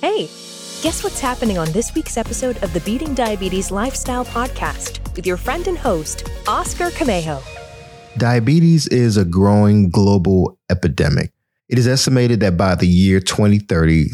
Hey, guess what's happening on this week's episode of the Beating Diabetes Lifestyle Podcast with your friend and host, Oscar Camejo. Diabetes is a growing global epidemic. It is estimated that by the year 2030,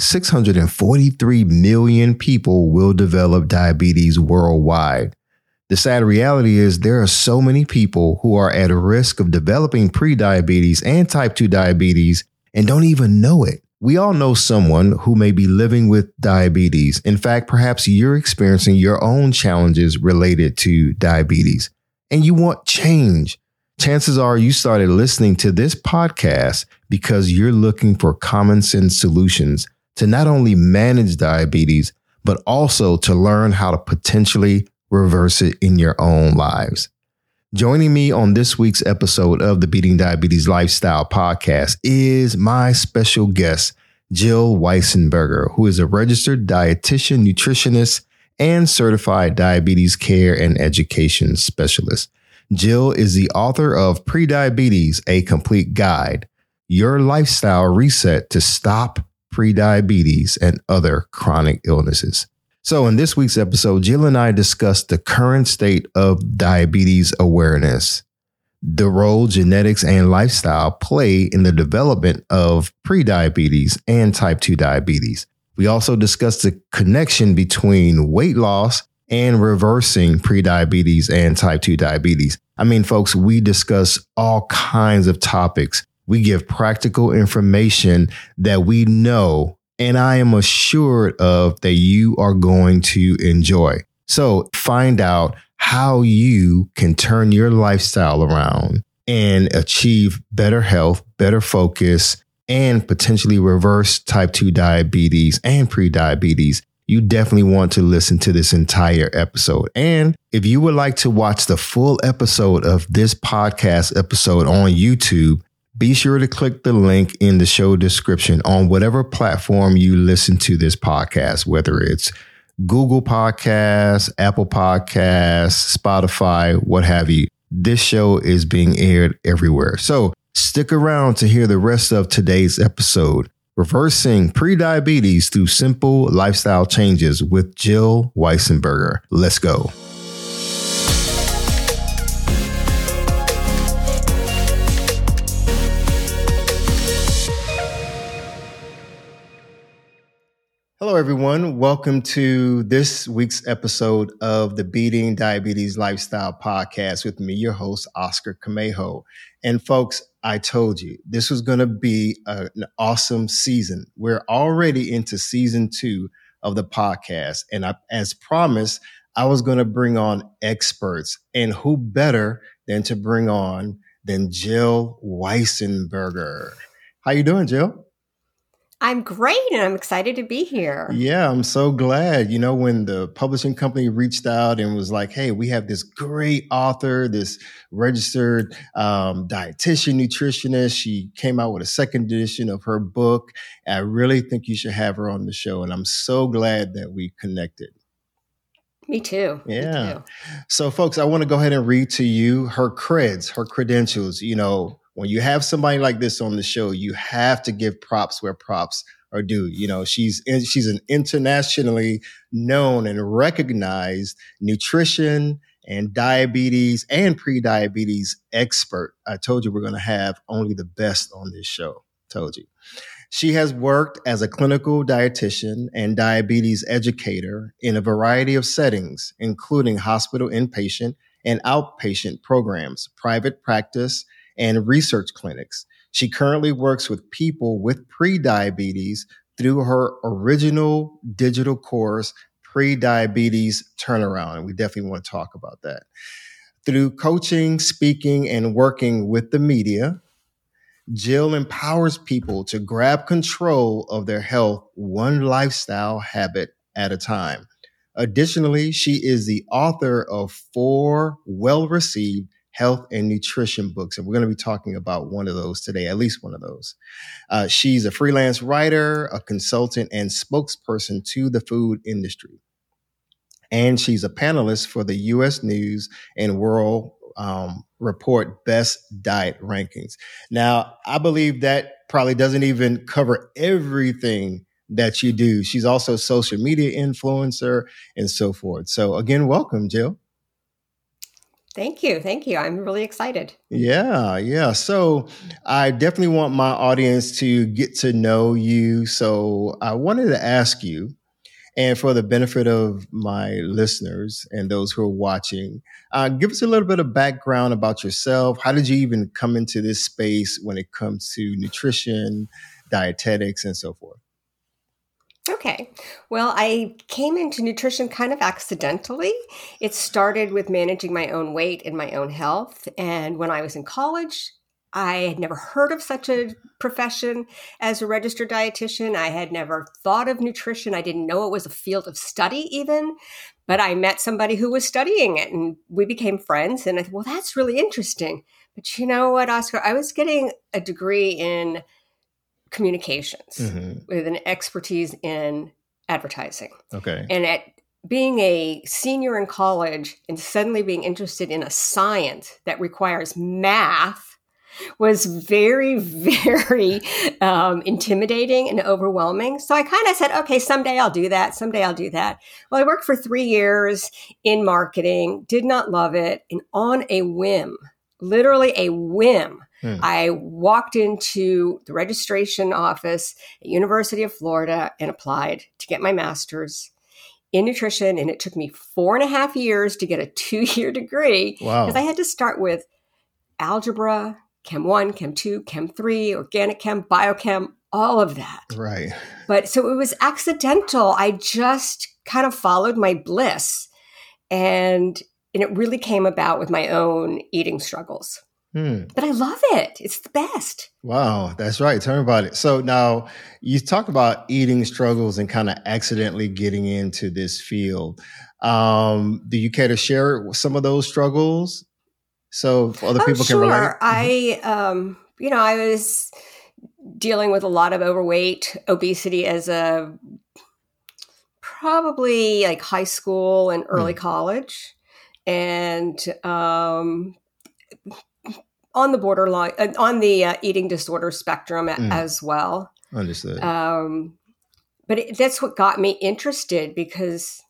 643 million people will develop diabetes worldwide. The sad reality is there are so many people who are at risk of developing prediabetes and type 2 diabetes and don't even know it. We all know someone who may be living with diabetes. In fact, perhaps you're experiencing your own challenges related to diabetes and you want change. Chances are you started listening to this podcast because you're looking for common sense solutions to not only manage diabetes, but also to learn how to potentially reverse it in your own lives. Joining me on this week's episode of the Beating Diabetes Lifestyle Podcast is my special guest, Jill Weisenberger, who is a registered dietitian, nutritionist, and certified diabetes care and education specialist. Jill is the author of Prediabetes, A Complete Guide, Your Lifestyle Reset to Stop Prediabetes and Other Chronic Illnesses. So in this week's episode, Jill and I discussed the current state of diabetes awareness, the role genetics and lifestyle play in the development of prediabetes and type 2 diabetes. We also discussed the connection between weight loss and reversing prediabetes and type 2 diabetes. I mean, folks, we discuss all kinds of topics. We give practical information that we know and I am assured of that you are going to enjoy. So find out how you can turn your lifestyle around and achieve better health, better focus, and potentially reverse type 2 diabetes and prediabetes. You definitely want to listen to this entire episode. And if you would like to watch the full episode of this podcast episode on YouTube, be sure to click the link in the show description on whatever platform you listen to this podcast, whether it's Google Podcasts, Apple Podcasts, Spotify, what have you. This show is being aired everywhere. So stick around to hear the rest of today's episode, Reversing Prediabetes Through Simple Lifestyle Changes with Jill Weisenberger. Let's go. Hello, everyone. Welcome to this week's episode of the Beating Diabetes Lifestyle Podcast with me, your host, Oscar Camejo. And folks, I told you this was going to be an awesome season. We're already into season 2 of the podcast. And as promised, I was going to bring on experts. And who better than to bring on than Jill Weisenberger. How you doing, Jill? I'm great, and I'm excited to be here. Yeah, I'm so glad. You know, when the publishing company reached out and was like, hey, we have this great author, this registered dietitian, nutritionist. She came out with a second edition of her book. I really think you should have her on the show, and I'm so glad that we connected. Me too. Yeah. Me too. So, folks, I want to go ahead and read to you her credentials. You know, when you have somebody like this on the show, you have to give props where props are due. You know, she's an internationally known and recognized nutrition and diabetes and prediabetes expert. I told you we're going to have only the best on this show. Told you. She has worked as a clinical dietitian and diabetes educator in a variety of settings, including hospital inpatient and outpatient programs, private practice, and research clinics. She currently works with people with prediabetes through her original digital course, Prediabetes Turnaround. And we definitely want to talk about that. Through coaching, speaking, and working with the media, Jill empowers people to grab control of their health one lifestyle habit at a time. Additionally, she is the author of 4 well-received health and nutrition books. And we're going to be talking about one of those today, at least one of those. She's a freelance writer, a consultant, and spokesperson to the food industry. And she's a panelist for the U.S. News and World Report Best Diet Rankings. Now, I believe that probably doesn't even cover everything that you do. She's also a social media influencer and so forth. So again, welcome, Jill. Thank you. Thank you. I'm really excited. Yeah. So I definitely want my audience to get to know you. So I wanted to ask you, and for the benefit of my listeners and those who are watching, give us a little bit of background about yourself. How did you even come into this space when it comes to nutrition, dietetics, and so forth? Okay. Well, I came into nutrition kind of accidentally. It started with managing my own weight and my own health. And when I was in college, I had never heard of such a profession as a registered dietitian. I had never thought of nutrition. I didn't know it was a field of study even, but I met somebody who was studying it and we became friends. And I thought, well, that's really interesting. But you know what, Oscar? I was getting a degree in communications with an expertise in advertising. Okay. And at being a senior in college and suddenly being interested in a science that requires math was very, very intimidating and overwhelming. So I kind of said, okay, someday I'll do that. Someday I'll do that. Well, I worked for 3 years in marketing, did not love it. And on a whim, literally a whim, I walked into the registration office at University of Florida and applied to get my master's in nutrition. And it took me 4.5 years to get a 2-year degree. Wow. Because I had to start with algebra, Chem 1, Chem 2, Chem 3, organic chem, biochem, all of that. Right. But so it was accidental. I just kind of followed my bliss. And it really came about with my own eating struggles. But I love it. It's the best. Wow, that's right. Tell me about it. So now you talk about eating struggles and kind of accidentally getting into this field. Do you care to share some of those struggles so other people can relate? I was dealing with a lot of overweight, obesity as a probably like high school and early college. And on the borderline, on the eating disorder spectrum as well. Understood. But that's what got me interested because,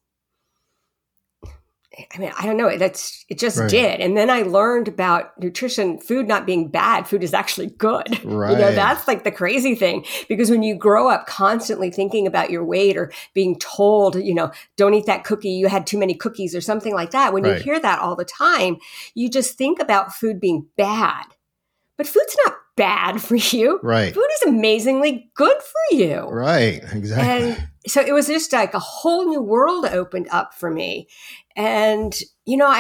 I mean, I don't know, it just did. And then I learned about nutrition, food not being bad, food is actually good. Right. You know, that's like the crazy thing, because when you grow up constantly thinking about your weight or being told, you know, don't eat that cookie, you had too many cookies or something like that. When you hear that all the time, you just think about food being bad. But food's not bad for you. Right. Food is amazingly good for you. Right. Exactly. And so it was just like a whole new world opened up for me. And, you know,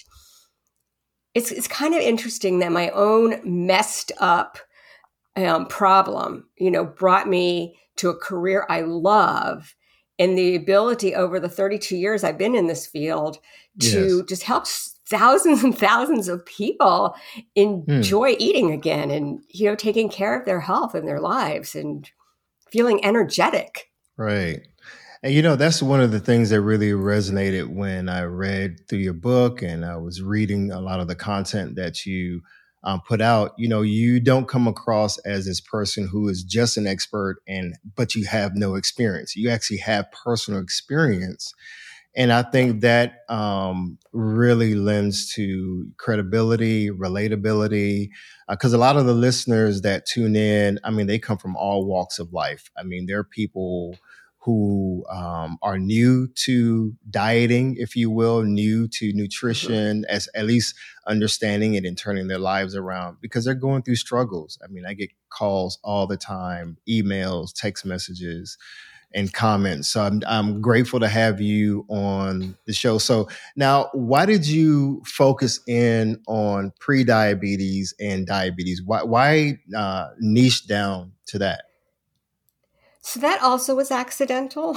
it's kind of interesting that my own messed up problem, you know, brought me to a career I love and the ability over the 32 years I've been in this field to just help thousands and thousands of people enjoy eating again and, you know, taking care of their health and their lives and feeling energetic. Right. And, you know, that's one of the things that really resonated when I read through your book and I was reading a lot of the content that you put out. You know, you don't come across as this person who is just an expert but you have no experience. You actually have personal experience. And I think that really lends to credibility, relatability, because a lot of the listeners that tune in, I mean, they come from all walks of life. I mean, there are people who are new to dieting, if you will, new to nutrition, as at least understanding it and turning their lives around because they're going through struggles. I mean, I get calls all the time, emails, text messages, and comments. So I'm grateful to have you on the show. So now, why did you focus in on pre-diabetes and diabetes? Why niche down to that? So that also was accidental.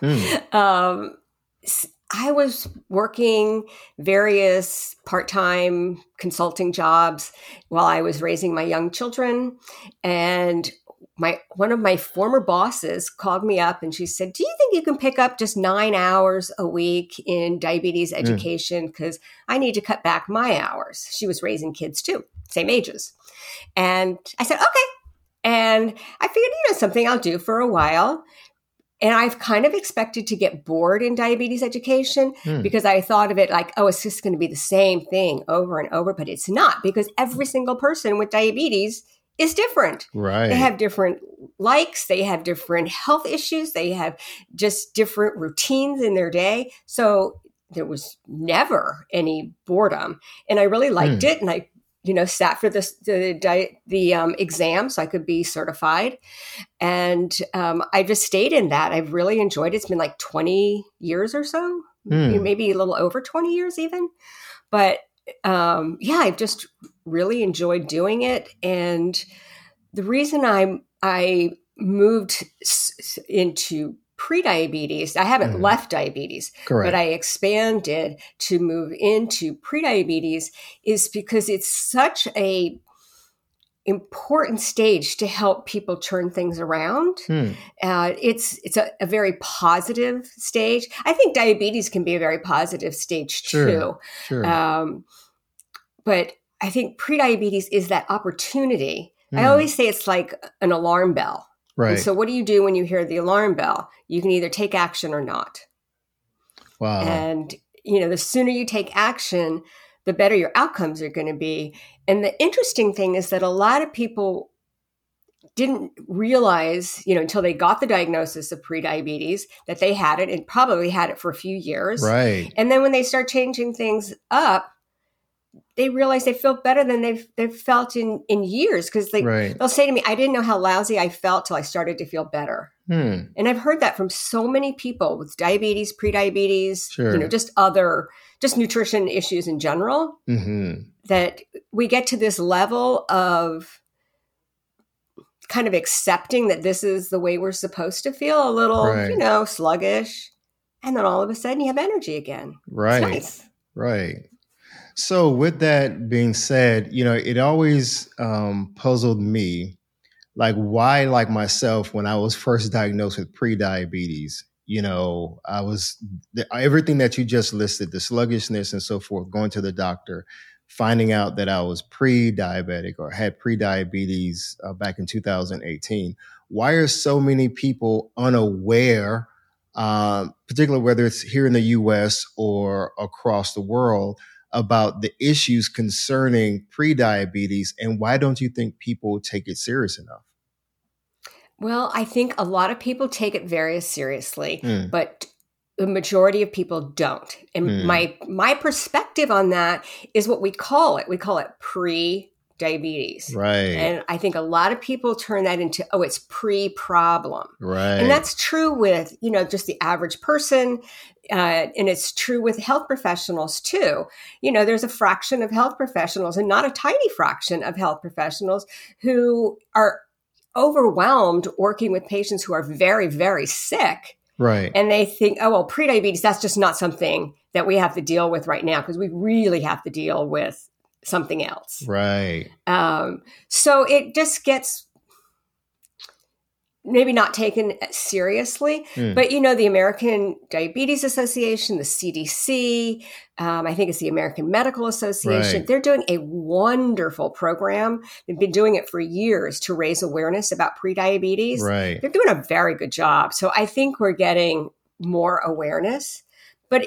I was working various part-time consulting jobs while I was raising my young children. And one of my former bosses called me up and she said, do you think you can pick up just 9 hours a week in diabetes education? Because I need to cut back my hours. She was raising kids too, same ages. And I said, okay. And I figured, you know, something I'll do for a while. And I've kind of expected to get bored in diabetes education because I thought of it like, oh, it's just going to be the same thing over and over, but it's not, because every single person with diabetes is different. Right. They have different likes. They have different health issues. They have just different routines in their day. So there was never any boredom, and I really liked it. And I, sat for the exam so I could be certified. And I just stayed in that. I've really enjoyed it. It's been like 20 years or so, maybe a little over 20 years even. But I've just really enjoyed doing it. And the reason I moved into prediabetes, I haven't left diabetes, Correct. but I expanded to move into prediabetes, is because it's such a important stage to help people turn things around. It's a very positive stage. I think diabetes can be a very positive stage too. Sure. But I think prediabetes is that opportunity. I always say it's like an alarm bell. Right. And so what do you do when you hear the alarm bell? You can either take action or not. Wow. And, the sooner you take action, the better your outcomes are going to be. And the interesting thing is that a lot of people didn't realize, until they got the diagnosis of prediabetes, that they had it, and probably had it for a few years. Right. And then when they start changing things up, they realize they feel better than they've felt in years. Because they'll say to me, I didn't know how lousy I felt till I started to feel better. And I've heard that from so many people with diabetes, prediabetes, just nutrition issues in general, that we get to this level of kind of accepting that this is the way we're supposed to feel, a little, sluggish. And then all of a sudden you have energy again. Right. It's nice. Right. So with that being said, it always puzzled me, like why, like myself, when I was first diagnosed with prediabetes, I was everything that you just listed, the sluggishness and so forth, going to the doctor, finding out that I was pre-diabetic or had prediabetes back in 2018. Why are so many people unaware, particularly whether it's here in the U.S. or across the world, about the issues concerning prediabetes, and why don't you think people take it serious enough? Well, I think a lot of people take it very seriously, but the majority of people don't. And my perspective on that is what we call it. We call it pre-diabetes. Right. And I think a lot of people turn that into, it's pre-problem. Right. And that's true with, just the average person. And it's true with health professionals too. There's a fraction of health professionals, and not a tiny fraction of health professionals, who are overwhelmed working with patients who are very, very sick. Right. And they think, prediabetes, that's just not something that we have to deal with right now, because we really have to deal with something else. Right. So it just gets maybe not taken seriously, but the American Diabetes Association, the CDC, I think it's the American Medical Association. Right. They're doing a wonderful program. They've been doing it for years to raise awareness about prediabetes. Right. They're doing a very good job. So I think we're getting more awareness, but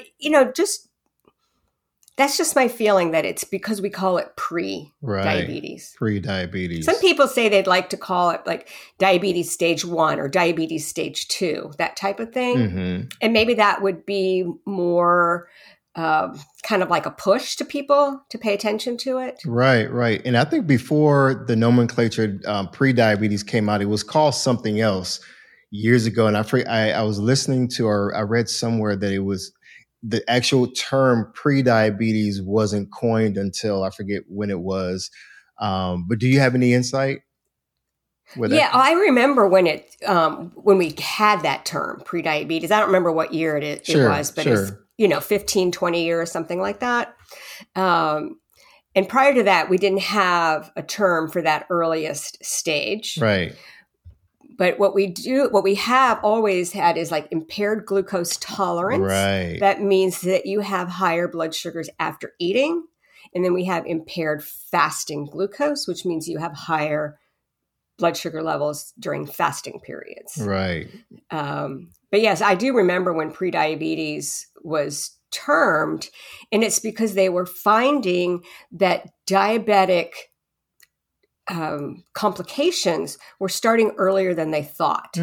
that's just my feeling, that it's because we call it pre-diabetes. Right. Pre-diabetes. Some people say they'd like to call it like diabetes stage 1 or diabetes stage 2, that type of thing. And maybe that would be more kind of like a push to people to pay attention to it. Right, right. And I think before the nomenclature pre-diabetes came out, it was called something else years ago. And I was listening to, or I read somewhere that it was, the actual term pre-diabetes wasn't coined until I forget when it was. But do you have any insight? I remember when when we had that term pre-diabetes. I don't remember what year it was, but it's 15, 20 years, something like that. And prior to that, we didn't have a term for that earliest stage. Right. But what we have always had is like impaired glucose tolerance. Right. That means that you have higher blood sugars after eating. And then we have impaired fasting glucose, which means you have higher blood sugar levels during fasting periods. Right. But yes, I do remember when prediabetes was termed, and it's because they were finding that diabetic complications were starting earlier than they thought.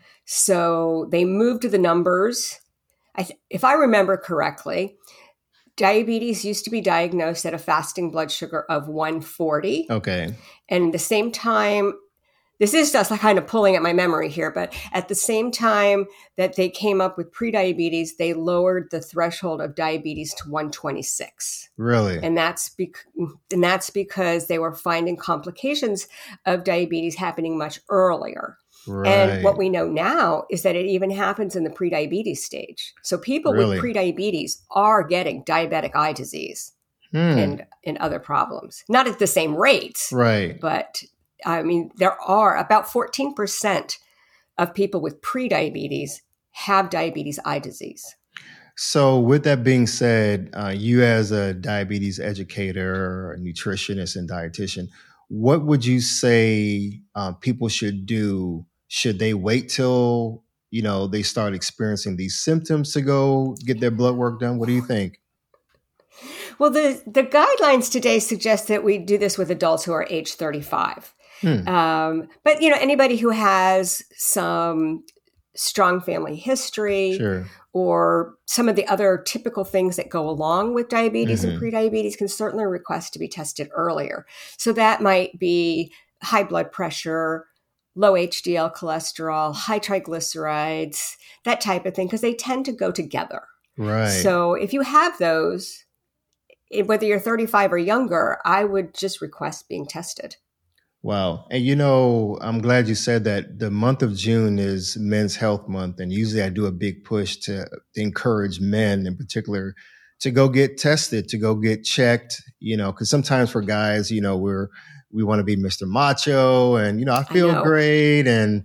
So they moved the numbers. If I remember correctly, diabetes used to be diagnosed at a fasting blood sugar of 140. Okay. And at the same time, this is just kind of pulling at my memory here, but at the same time that they came up with prediabetes, they lowered the threshold of diabetes to 126. Really? And that's because they were finding complications of diabetes happening much earlier. Right. And what we know now is that it even happens in the prediabetes stage. So people with prediabetes are getting diabetic eye disease and other problems. Not at the same rates, right? But I mean, there are about 14% of people with prediabetes have diabetes eye disease. So with that being said, you as a diabetes educator, a nutritionist and dietitian, what would you say people should do? Should they wait till, they start experiencing these symptoms to go get their blood work done? What do you think? Well, the guidelines today suggest that we do this with adults who are age 35. But, anybody who has some strong family history or some of the other typical things that go along with diabetes and prediabetes can certainly request to be tested earlier. So that might be high blood pressure, low HDL cholesterol, high triglycerides, that type of thing, because they tend to go together. Right. So if you have those, whether you're 35 or younger, I would just request being tested. Wow. And I'm glad you said that. The month of June is Men's Health Month. And usually I do a big push to encourage men in particular to go get tested, to go get checked, because sometimes for guys, we want to be Mr. Macho and, I feel great. And,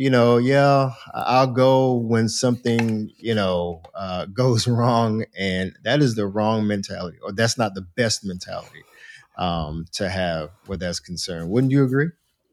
I'll go when something, goes wrong. And that is the wrong mentality, or that's not the best mentality to have where that's concerned. Wouldn't you agree?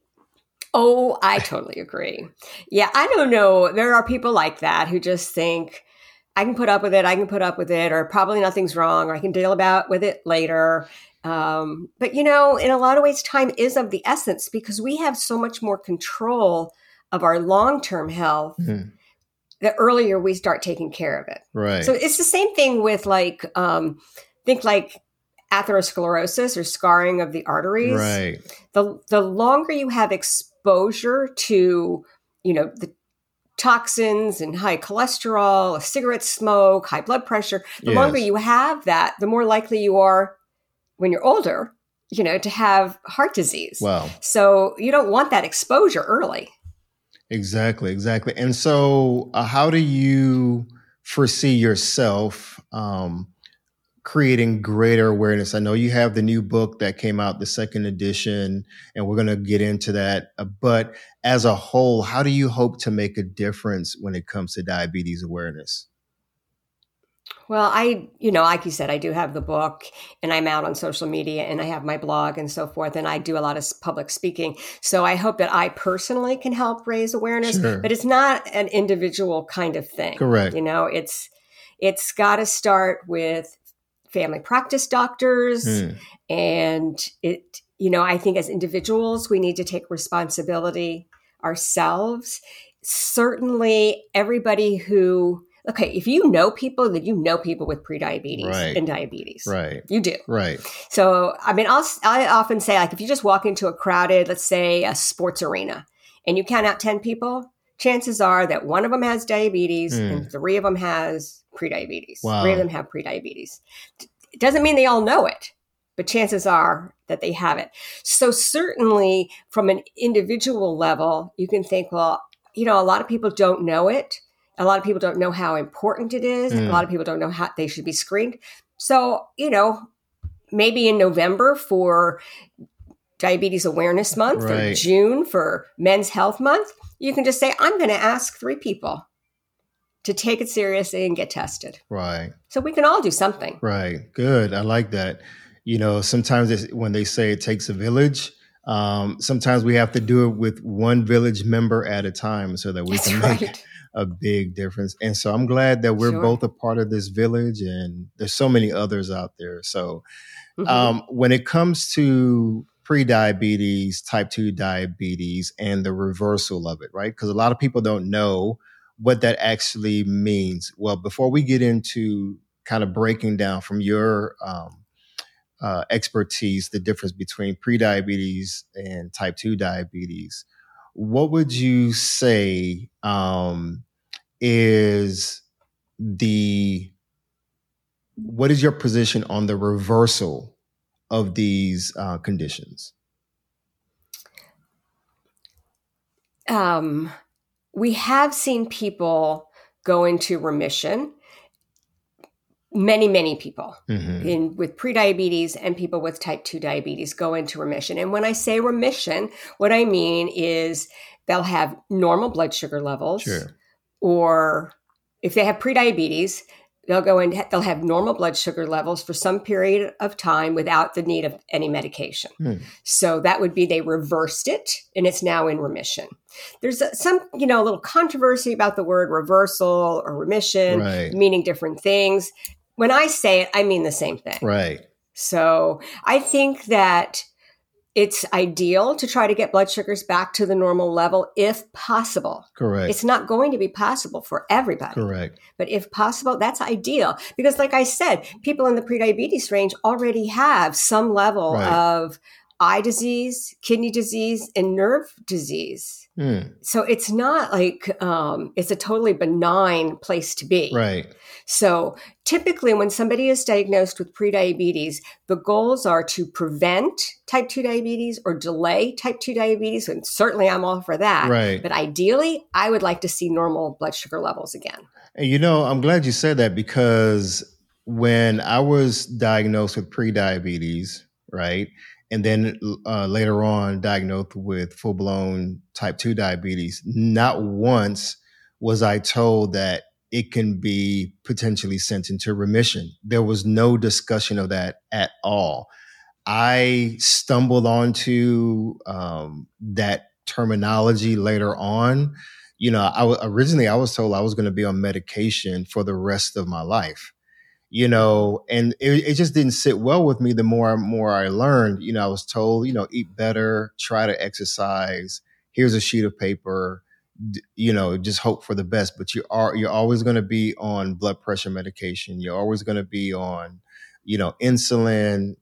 Oh, I totally agree. Yeah, I don't know. There are people like that who just think, I can put up with it, or probably nothing's wrong, or I can deal with it later. But, in a lot of ways, time is of the essence because we have so much more control of our long-term health the earlier we start taking care of it. Right. So it's the same thing with think atherosclerosis or scarring of the arteries. Right. The longer you have exposure to, the toxins and high cholesterol, cigarette smoke, high blood pressure, the longer you have that, the more likely you are when you're older, to have heart disease. Wow. So you don't want that exposure early. Exactly. And so how do you foresee yourself creating greater awareness? I know you have the new book that came out, the second edition, and we're going to get into that. But as a whole, how do you hope to make a difference when it comes to diabetes awareness? Well, like you said, I do have the book and I'm out on social media and I have my blog and so forth. And I do a lot of public speaking. So I hope that I personally can help raise awareness, but it's not an individual kind of thing. Correct. It's got to start with family practice doctors. And I think as individuals, we need to take responsibility ourselves. Certainly everybody if you know people, then you know people with prediabetes and diabetes. Right. You do. Right. So, I often say, if you just walk into a crowded, let's say a sports arena, and you count out 10 people, chances are that one of them has diabetes and 3 of them has prediabetes. Wow. 3 of them have prediabetes. It doesn't mean they all know it, but chances are that they have it. So certainly from an individual level, you can think, well, a lot of people don't know it. A lot of people don't know how important it is. A lot of people don't know how they should be screened. So, maybe in November for Diabetes Awareness Month or June for Men's Health Month, you can just say, I'm going to ask 3 people to take it seriously and get tested. Right. So we can all do something. Right. Good. I like that. Sometimes when they say it takes a village, Sometimes we have to do it with one village member at a time so that we That's can right. make a big difference. And so I'm glad that we're Sure. both a part of this village, and there's so many others out there. So when it comes to prediabetes, type 2 diabetes, and the reversal of it, right? Because a lot of people don't know what that actually means. Well, before we get into kind of breaking down from your expertise the difference between prediabetes and type 2 diabetes, what would you say what is your position on the reversal of these conditions? We have seen people go into remission. Many people with prediabetes and people with type 2 diabetes go into remission. And when I say remission, what I mean is they'll have normal blood sugar levels. Sure. Or if they have prediabetes, they'll have normal blood sugar levels for some period of time without the need of any medication. So that would be they reversed it and it's now in remission. There's some, little controversy about the word reversal or remission, right, meaning different things. When I say it, I mean the same thing. Right. So I think that it's ideal to try to get blood sugars back to the normal level if possible. Correct. It's not going to be possible for everybody. Correct. But if possible, that's ideal. Because like I said, people in the prediabetes range already have some level of eye disease, kidney disease, and nerve disease. So it's not like it's a totally benign place to be. Right. So typically when somebody is diagnosed with prediabetes, the goals are to prevent type 2 diabetes or delay type 2 diabetes. And certainly I'm all for that. Right. But ideally, I would like to see normal blood sugar levels again. And I'm glad you said that, because when I was diagnosed with prediabetes, right, and then later on diagnosed with full-blown type 2 diabetes, not once was I told that it can be potentially sent into remission. There was no discussion of that at all. I stumbled onto that terminology later on. Originally I was told I was going to be on medication for the rest of my life. And it just didn't sit well with me. The more I learned, I was told, eat better, try to exercise. Here's a sheet of paper, just hope for the best. But you're always going to be on blood pressure medication. You're always going to be on, insulin.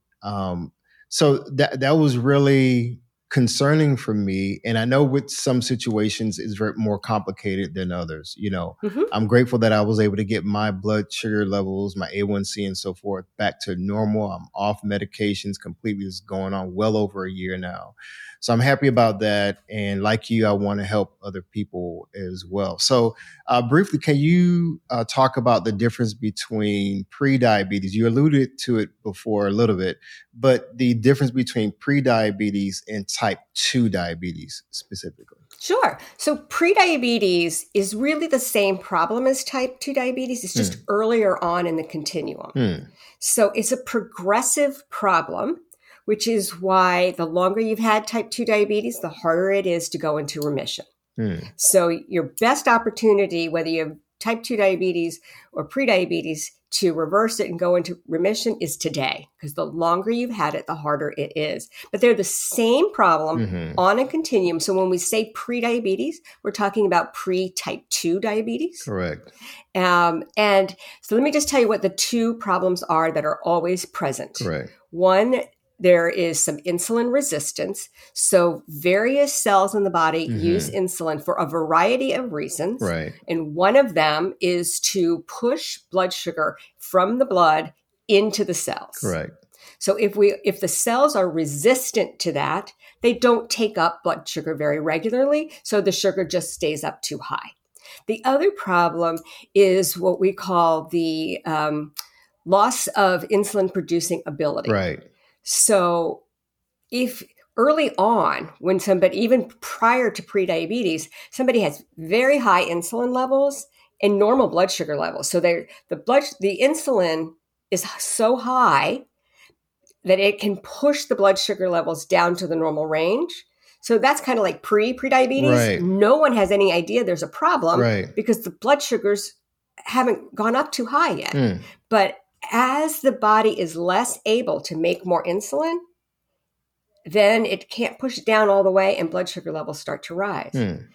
So that was really concerning for me. And I know with some situations it's very more complicated than others. I'm grateful that I was able to get my blood sugar levels, my A1C and so forth back to normal. I'm off medications completely. It's going on well over a year now. So I'm happy about that. And like you, I want to help other people as well. So briefly, can you talk about the difference between prediabetes? You alluded to it before a little bit, but the difference between prediabetes and type 2 diabetes specifically. Sure. So prediabetes is really the same problem as type 2 diabetes. It's just earlier on in the continuum. So it's a progressive problem, which is why the longer you've had type 2 diabetes, the harder it is to go into remission. So your best opportunity, whether you have type 2 diabetes or prediabetes, to reverse it and go into remission is today, because the longer you've had it, the harder it is. But they're the same problem on a continuum. So when we say prediabetes, we're talking about pre-type 2 diabetes. Correct. And so let me just tell you what the two problems are that are always present. Correct. One, there is some insulin resistance. So various cells in the body use insulin for a variety of reasons. Right. And one of them is to push blood sugar from the blood into the cells. Correct. So if the cells are resistant to that, they don't take up blood sugar very regularly. So the sugar just stays up too high. The other problem is what we call the loss of insulin producing ability. Right. So if early on, when somebody, even prior to prediabetes, somebody has very high insulin levels and normal blood sugar levels. So the insulin is so high, that it can push the blood sugar levels down to the normal range. So that's kind of like pre-diabetes. Right. No one has any idea there's a problem Right. because the blood sugars haven't gone up too high yet. But as the body is less able to make more insulin, then it can't push it down all the way and blood sugar levels start to rise.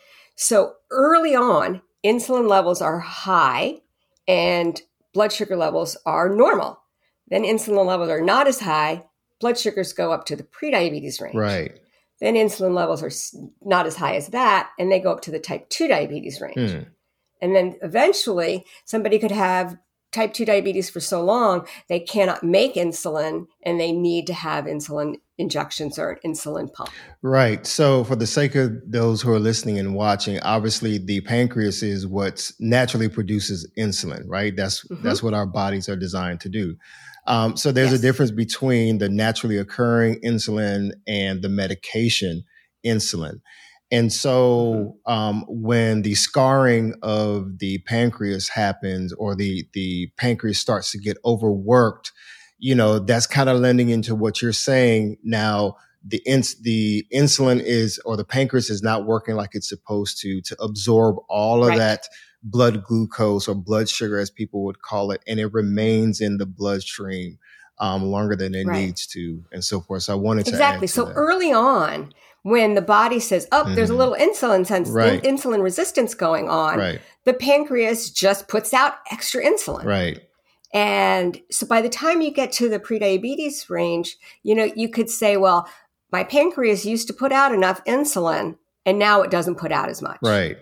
So early on, insulin levels are high and blood sugar levels are normal. Then insulin levels are not as high. Blood sugars go up to the prediabetes range. Right. Then insulin levels are not as high as that, and they go up to the type 2 diabetes range. And then eventually somebody could have type 2 diabetes for so long, they cannot make insulin and they need to have insulin injections or an insulin pump. Right. So for the sake of those who are listening and watching, obviously the pancreas is what naturally produces insulin, right? That's what our bodies are designed to do. So there's a difference between the naturally occurring insulin and the medication insulin. And so when the scarring of the pancreas happens or the pancreas starts to get overworked, that's kind of lending into what you're saying. Now, the insulin is, or the pancreas is not working like it's supposed to absorb all of that blood glucose or blood sugar, as people would call it, and it remains in the bloodstream longer than it needs to, and so forth. So I wanted to add to So that. early on, when the body says, there's a little insulin resistance going on, the pancreas just puts out extra insulin. Right. And so by the time you get to the prediabetes range, you could say, well, my pancreas used to put out enough insulin and now it doesn't put out as much. Right.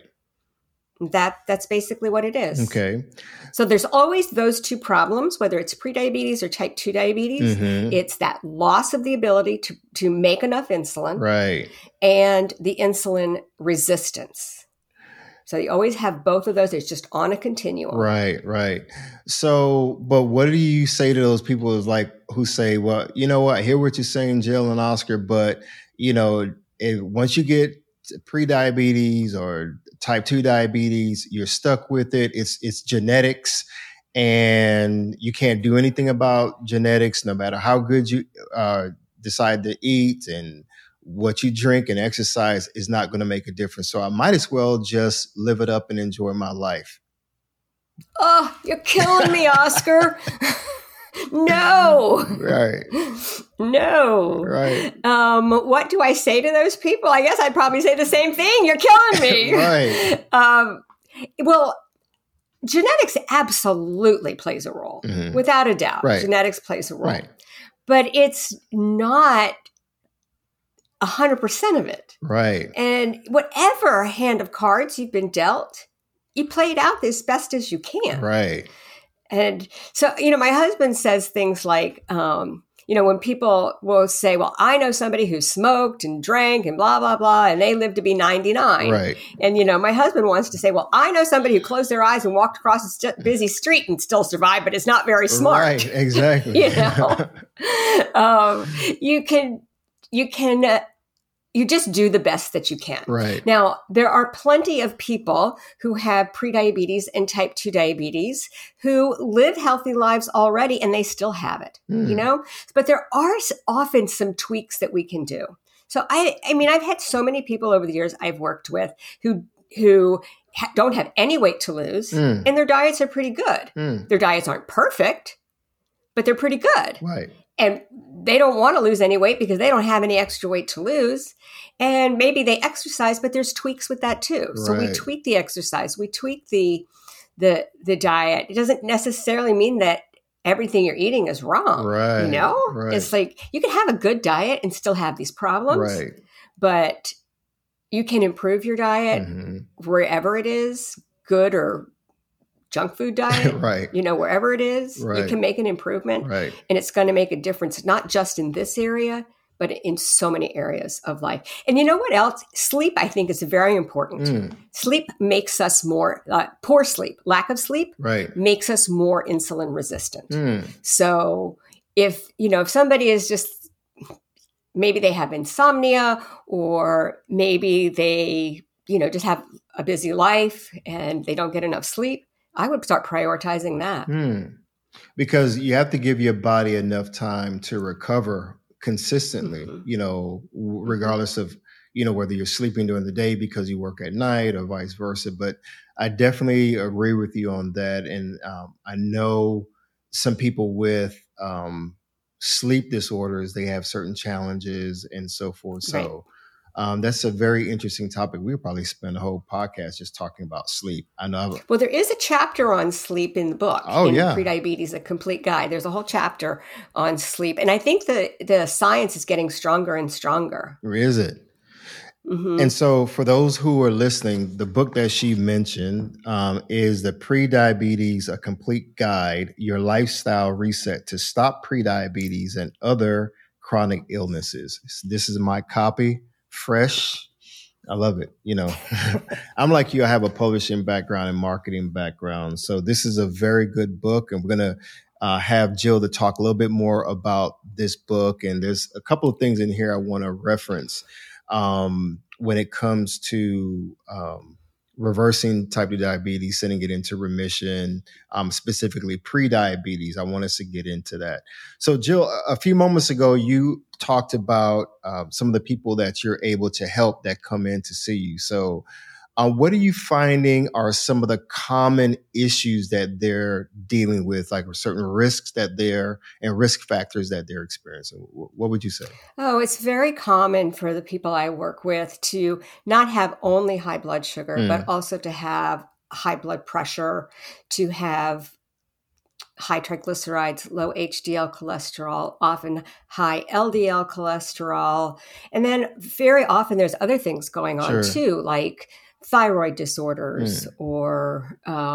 That's basically what it is. Okay. So there's always those two problems, whether it's prediabetes or type 2 diabetes. It's that loss of the ability to make enough insulin. Right. And the insulin resistance. So you always have both of those. It's just on a continuum. Right. So, but what do you say to those people who say, well, you know what, I hear what you're saying, Jill and Oscar, but, once you get pre-diabetes or type 2 diabetes, you're stuck with it. It's genetics and you can't do anything about genetics, no matter how good you decide to eat, and what you drink and exercise is not going to make a difference. So I might as well just live it up and enjoy my life. Oh, you're killing me, Oscar. No. Right. No. Right. What do I say to those people? I guess I'd probably say the same thing. You're killing me. Right. Well, genetics absolutely plays a role, without a doubt. Right. Genetics plays a role. Right. But it's not 100% of it. Right. And whatever hand of cards you've been dealt, you play it out as best as you can. Right. And so, my husband says things like, when people will say, well, I know somebody who smoked and drank and blah, blah, blah, and they lived to be 99. Right. And, my husband wants to say, well, I know somebody who closed their eyes and walked across a busy street and still survived, but it's not very smart. Right. Exactly. You just do the best that you can. Right. Now, there are plenty of people who have prediabetes and type 2 diabetes who live healthy lives already and they still have it, But there are often some tweaks that we can do. So I've had so many people over the years I've worked with who don't have any weight to lose and their diets are pretty good. Their diets aren't perfect, but they're pretty good. Right. And they don't want to lose any weight because they don't have any extra weight to lose. And maybe they exercise, but there's tweaks with that too. So we tweak the exercise, we tweak the diet. It doesn't necessarily mean that everything you're eating is wrong. Right. Right. It's like you can have a good diet and still have these problems. Right. But you can improve your diet wherever it is, good or junk food diet, right. Wherever it is, right. you can make an improvement, right. And it's going to make a difference, not just in this area, but in so many areas of life. And you know what else? Sleep, I think, is very important. Sleep makes us more, poor sleep, lack of sleep, right. makes us more insulin resistant. So if somebody is just, maybe they have insomnia, or maybe they, just have a busy life and they don't get enough sleep, I would start prioritizing that. Because you have to give your body enough time to recover consistently, regardless of, whether you're sleeping during the day because you work at night or vice versa. But I definitely agree with you on that. And I know some people with sleep disorders, they have certain challenges and so forth. So that's a very interesting topic. We'll probably spend a whole podcast just talking about sleep. I know. Well, there is a chapter on sleep in the book. Oh, in yeah. Prediabetes, A Complete Guide. There's a whole chapter on sleep. And I think the science is getting stronger and stronger. Or is it? Mm-hmm. And so for those who are listening, the book that she mentioned is the Prediabetes, A Complete Guide, Your Lifestyle Reset to Stop Prediabetes and Other Chronic Illnesses. This is my copy. Fresh. I love it. I'm like you. I have a publishing background and marketing background. So this is a very good book. And we're going to have Jill to talk a little bit more about this book. And there's a couple of things in here I want to reference when it comes to reversing type 2 diabetes, sending it into remission, specifically prediabetes. I want us to get into that. So Jill, a few moments ago, you talked about some of the people that you're able to help that come in to see you. So what are you finding are some of the common issues that they're dealing with, like certain risks and risk factors that they're experiencing? What would you say? Oh, it's very common for the people I work with to not have only high blood sugar, but also to have high blood pressure, to have high triglycerides, low HDL cholesterol, often high LDL cholesterol. And then very often there's other things going on too, like thyroid disorders or,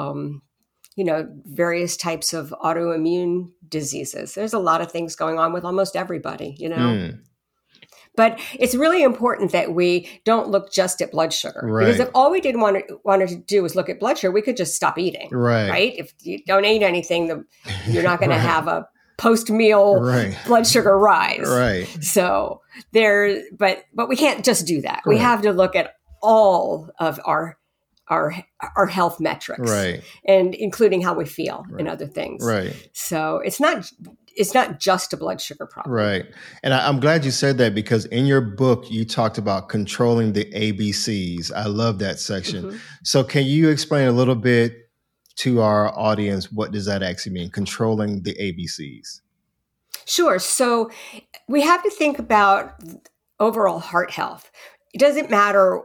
various types of autoimmune diseases. There's a lot of things going on with almost everybody, But it's really important that we don't look just at blood sugar. Right. Because if all we did wanted to do was look at blood sugar, we could just stop eating. Right? If you don't eat anything, you're not going to have a post-meal blood sugar rise. Right. So but we can't just do that. We have to look at all of our health metrics, and including how we feel and other things. Right. So it's not just a blood sugar problem. Right. And I'm glad you said that, because in your book, you talked about controlling the ABCs. I love that section. Mm-hmm. So can you explain a little bit to our audience, what does that actually mean, controlling the ABCs? Sure. So we have to think about overall heart health. It doesn't matter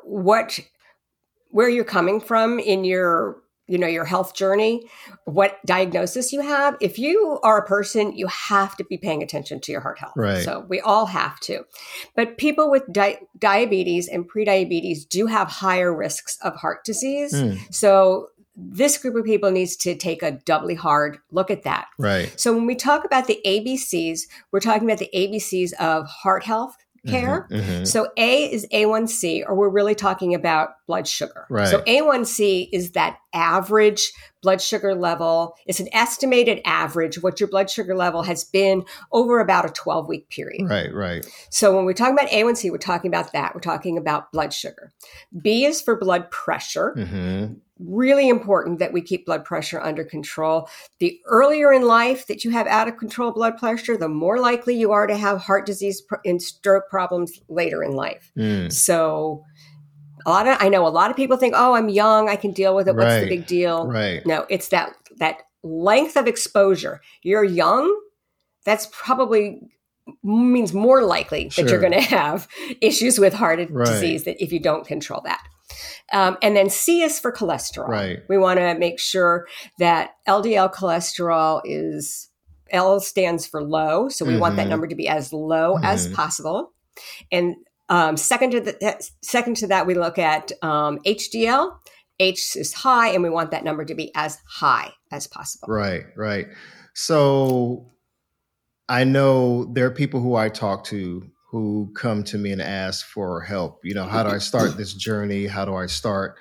where you're coming from in your health journey, what diagnosis you have. If you are a person, you have to be paying attention to your heart health. Right. So we all have to. But people with diabetes and prediabetes do have higher risks of heart disease. So this group of people needs to take a doubly hard look at that. Right. So when we talk about the ABCs, we're talking about the ABCs of heart health care. Mm-hmm. So A is A1C, or we're really talking about blood sugar. Right. So A1C is that average blood sugar level. It's an estimated average, what your blood sugar level has been over about a 12-week period. Right. So when we're talking about A1C, we're talking about that. We're talking about blood sugar. B is for blood pressure. Mm-hmm. Really important that we keep blood pressure under control. The earlier in life that you have out of control blood pressure, the more likely you are to have heart disease and stroke problems later in life. So I know a lot of people think, oh, I'm young, I can deal with it. What's the big deal? Right. No, it's that length of exposure. You're young, that's probably means more likely that you're going to have issues with heart disease that if you don't control that. And then C is for cholesterol. Right. We want to make sure that LDL cholesterol L stands for low. So we want that number to be as low as possible. And second to that, we look at HDL. H is high, and we want that number to be as high as possible. Right. So I know there are people who I talk to who come to me and ask for help. How do I start this journey? How do I start,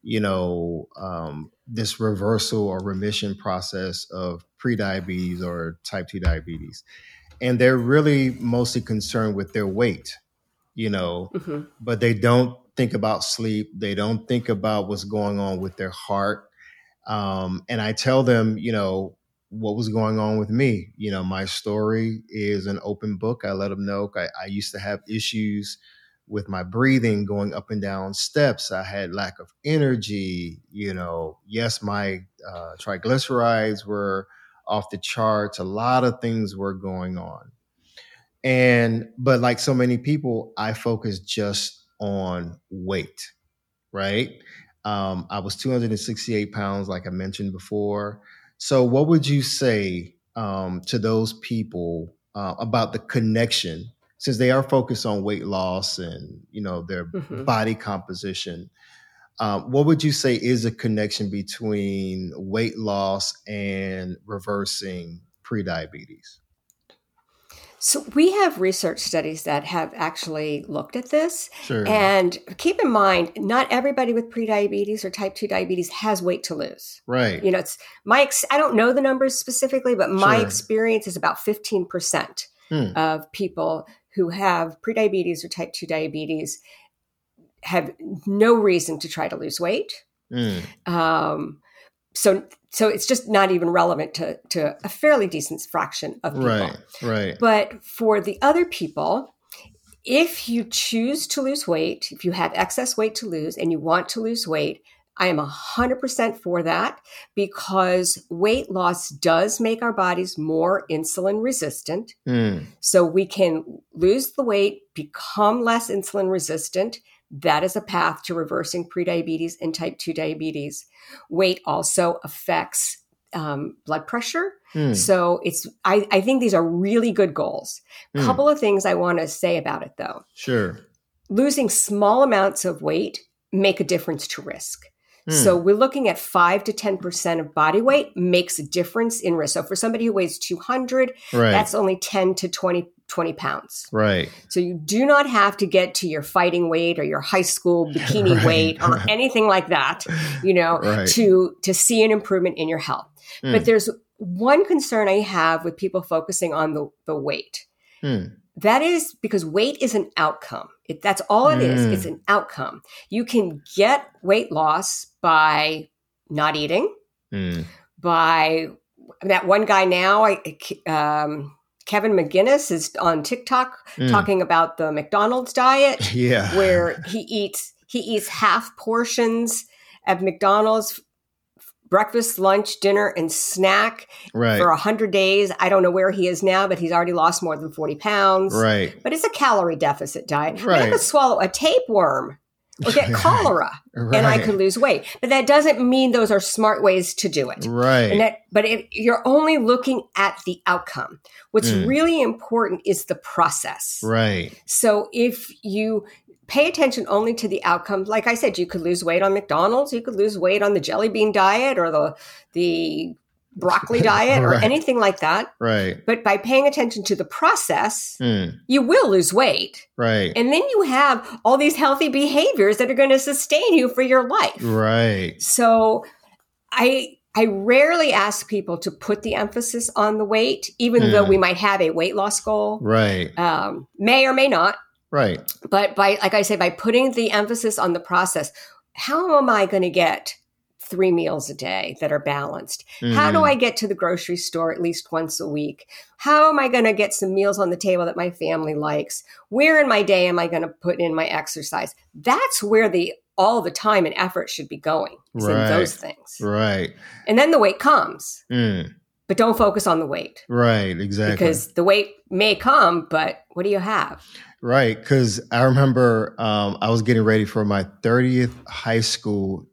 this reversal or remission process of prediabetes or type 2 diabetes? And they're really mostly concerned with their weight, but they don't think about sleep. They don't think about what's going on with their heart. And I tell them, what was going on with me. My story is an open book. I let them know I used to have issues with my breathing, going up and down steps. I had lack of energy. Yes, my triglycerides were off the charts. A lot of things were going on. But like so many people, I focused just on weight, right? I was 268 pounds, like I mentioned before. So what would you say to those people about the connection, since they are focused on weight loss and, their body composition? What would you say is a connection between weight loss and reversing prediabetes? So we have research studies that have actually looked at this. Sure. And keep in mind, not everybody with prediabetes or type 2 diabetes has weight to lose. Right. It's I don't know the numbers specifically, but my experience is about 15% of people who have prediabetes or type 2 diabetes have no reason to try to lose weight. So it's just not even relevant to a fairly decent fraction of people. Right. But for the other people, if you choose to lose weight, if you have excess weight to lose and you want to lose weight, I am 100% for that, because weight loss does make our bodies more insulin resistant. So we can lose the weight, become less insulin resistant. That is a path to reversing prediabetes and type 2 diabetes. Weight also affects blood pressure. So I think these are really good goals. Couple of things I want to say about it, though. Sure. Losing small amounts of weight make a difference to risk. So we're looking at 5 to 10% of body weight makes a difference in risk. So for somebody who weighs 200, that's only 10 to 20 pounds. Right. So you do not have to get to your fighting weight or your high school bikini weight or anything like that, to see an improvement in your health. But there's one concern I have with people focusing on the weight. That is because weight is an outcome. That's all it is. It's an outcome. You can get weight loss by not eating, by that one guy now, Kevin McGinnis is on TikTok talking about the McDonald's diet, where he eats half portions of McDonald's breakfast, lunch, dinner, and snack for 100 days. I don't know where he is now, but he's already lost more than 40 pounds. Right. But it's a calorie deficit diet. I could swallow a tapeworm or get cholera and I could lose weight. But that doesn't mean those are smart ways to do it. Right. But if you're only looking at the outcome, what's really important is the process. Right. So if you pay attention only to the outcome, like I said, you could lose weight on McDonald's, you could lose weight on the jelly bean diet or the broccoli diet or anything like that. Right. But by paying attention to the process, you will lose weight. Right. And then you have all these healthy behaviors that are going to sustain you for your life. Right. So I rarely ask people to put the emphasis on the weight, even though we might have a weight loss goal. Right. May or may not. Right. But like I say, by putting the emphasis on the process, how am I going to get 3 meals a day that are balanced? How do I get to the grocery store at least once a week? How am I going to get some meals on the table that my family likes? Where in my day am I going to put in my exercise? That's where all the time and effort should be going, is in those things. Right. And then the weight comes. But don't focus on the weight. Right, exactly. Because the weight may come, but what do you have? Right, because I remember I was getting ready for my 30th high school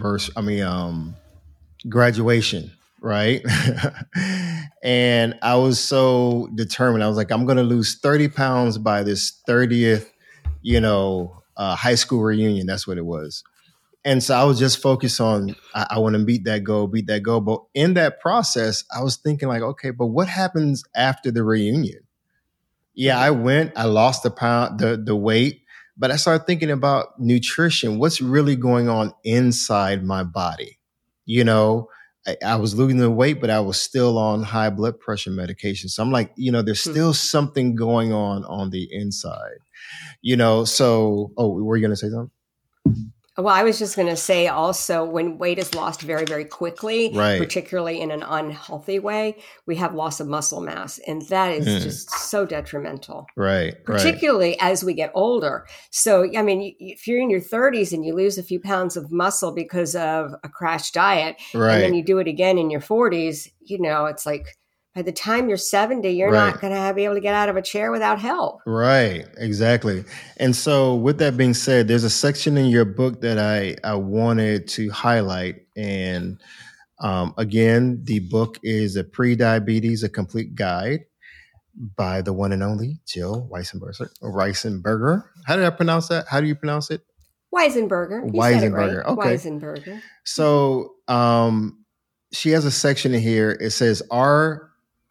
graduation, right? And I was so determined. I was like, I'm going to lose 30 pounds by this 30th, high school reunion. That's what it was. And so I was just focused on, I want to beat that goal. But in that process, I was thinking like, okay, but what happens after the reunion? Yeah, I lost the weight, but I started thinking about nutrition. What's really going on inside my body? I was losing the weight, but I was still on high blood pressure medication. So I'm like, there's still something going on the inside, were you going to say something? Well, I was just going to say also when weight is lost very, very quickly, Right. particularly in an unhealthy way, we have loss of muscle mass. And that is just so detrimental, Right. particularly as we get older. So, I mean, if you're in your 30s and you lose a few pounds of muscle because of a crash diet, Right. and then you do it again in your 40s, you know, it's like by the time you're 70, you're Right. not going to be able to get out of a chair without help. Right, exactly. And so with that being said, there's a section in your book that I wanted to highlight. And again, the book is A Pre-Diabetes, A Complete Guide by the one and only Jill Weisenberger. How did I pronounce that? How do you pronounce it? Weisenberger. You said it right. Weisenberger. Okay. Weisenberger. So she has a section in here. It says, Are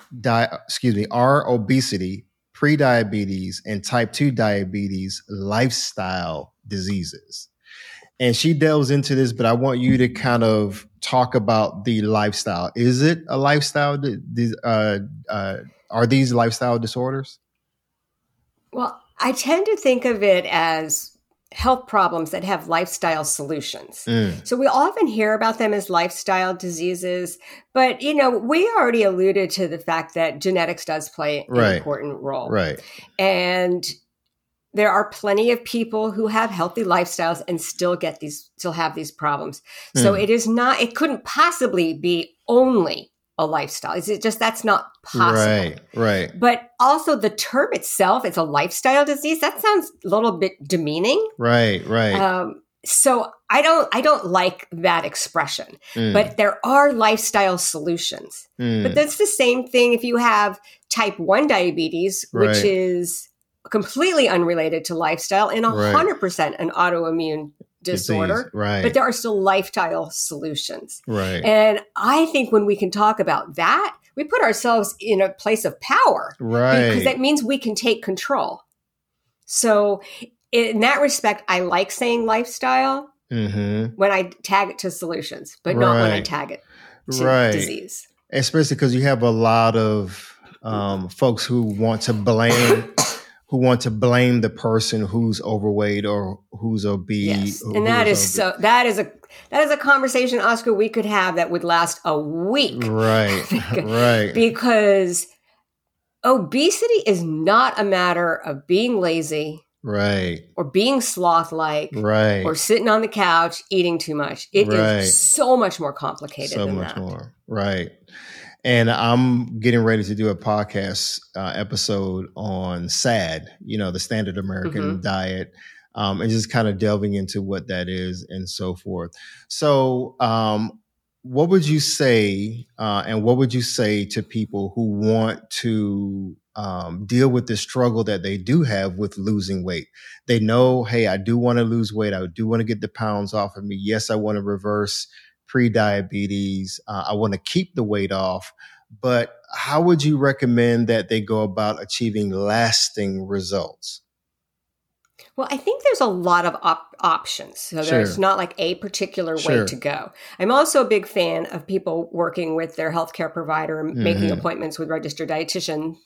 obesity, prediabetes, and type 2 diabetes lifestyle diseases? And she delves into this, but I want you to kind of talk about the lifestyle. Is it a lifestyle? Are these lifestyle disorders? Well, I tend to think of it as health problems that have lifestyle solutions. So we often hear about them as lifestyle diseases, but you know, we already alluded to the fact that genetics does play an important role. Right. And there are plenty of people who have healthy lifestyles and still have these problems. So it couldn't possibly be only a lifestyle. Is it just that's not possible? Right. But also the term itself, it's a lifestyle disease. That sounds a little bit demeaning. Right. So I don't like that expression. But there are lifestyle solutions. But that's the same thing if you have type 1 diabetes, which is completely unrelated to lifestyle and 100% an autoimmune disorder, but there are still lifestyle solutions. And I think when we can talk about that, we put ourselves in a place of power, because that means we can take control. So in that respect, I like saying lifestyle when I tag it to solutions, but not when I tag it to disease. Especially because you have a lot of folks who want to blame the person who's overweight or who's obese. Yes. And that is a conversation, Oscar, we could have that would last a week. Right. Because obesity is not a matter of being lazy. Or being sloth-like. Or sitting on the couch eating too much. It is so much more complicated than that. So much more. Right. And I'm getting ready to do a podcast episode on SAD, the Standard American Diet, and just kind of delving into what that is and so forth. So what would you say, to people who want to deal with the struggle that they do have with losing weight? They know, hey, I do want to lose weight. I do want to get the pounds off of me. Yes, I want to reverse pre-diabetes. I want to keep the weight off, but how would you recommend that they go about achieving lasting results? Well, I think there's a lot of options. So there's not like a particular way to go. I'm also a big fan of people working with their healthcare provider and making appointments with registered dietitians,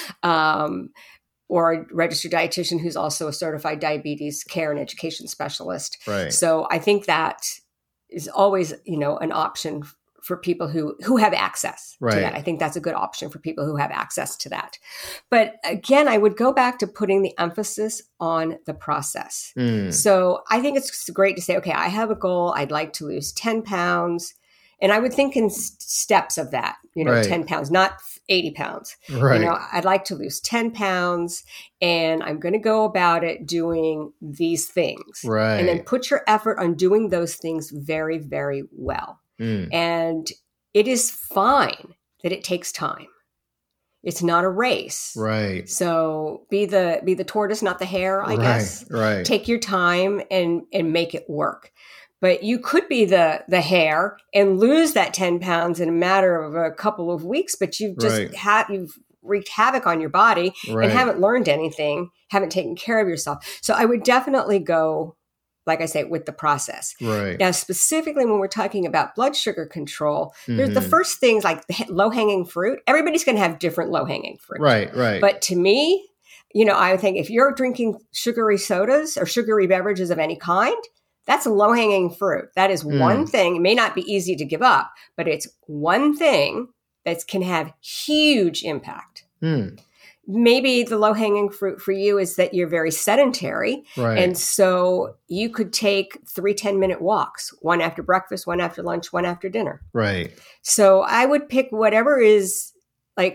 or a registered dietitian who's also a certified diabetes care and education specialist. So I think that is always, an option for people who have access to that. I think that's a good option for people who have access to that. But again, I would go back to putting the emphasis on the process. So I think it's great to say, okay, I have a goal. I'd like to lose 10 pounds. And I would think in steps of that, 10 pounds, not 80 pounds. I'd like to lose 10 pounds and I'm going to go about it doing these things. And then put your effort on doing those things very, very well. And it is fine that it takes time. It's not a race. So be the tortoise, not the hare, I guess. Take your time and make it work. But you could be the hare and lose that 10 pounds in a matter of a couple of weeks, but you've just you've wreaked havoc on your body and haven't learned anything, haven't taken care of yourself. So I would definitely go, like I say, with the process. Now, specifically when we're talking about blood sugar control, there's the first things like low-hanging fruit. Everybody's going to have different low-hanging fruit. But to me, I think if you're drinking sugary sodas or sugary beverages of any kind, That's low-hanging fruit. That is one thing. It may not be easy to give up, but it's one thing that can have huge impact. Maybe the low-hanging fruit for you is that you're very sedentary. Right. And so you could take 3 10-minute walks, one after breakfast, one after lunch, one after dinner. Right. So I would pick whatever is like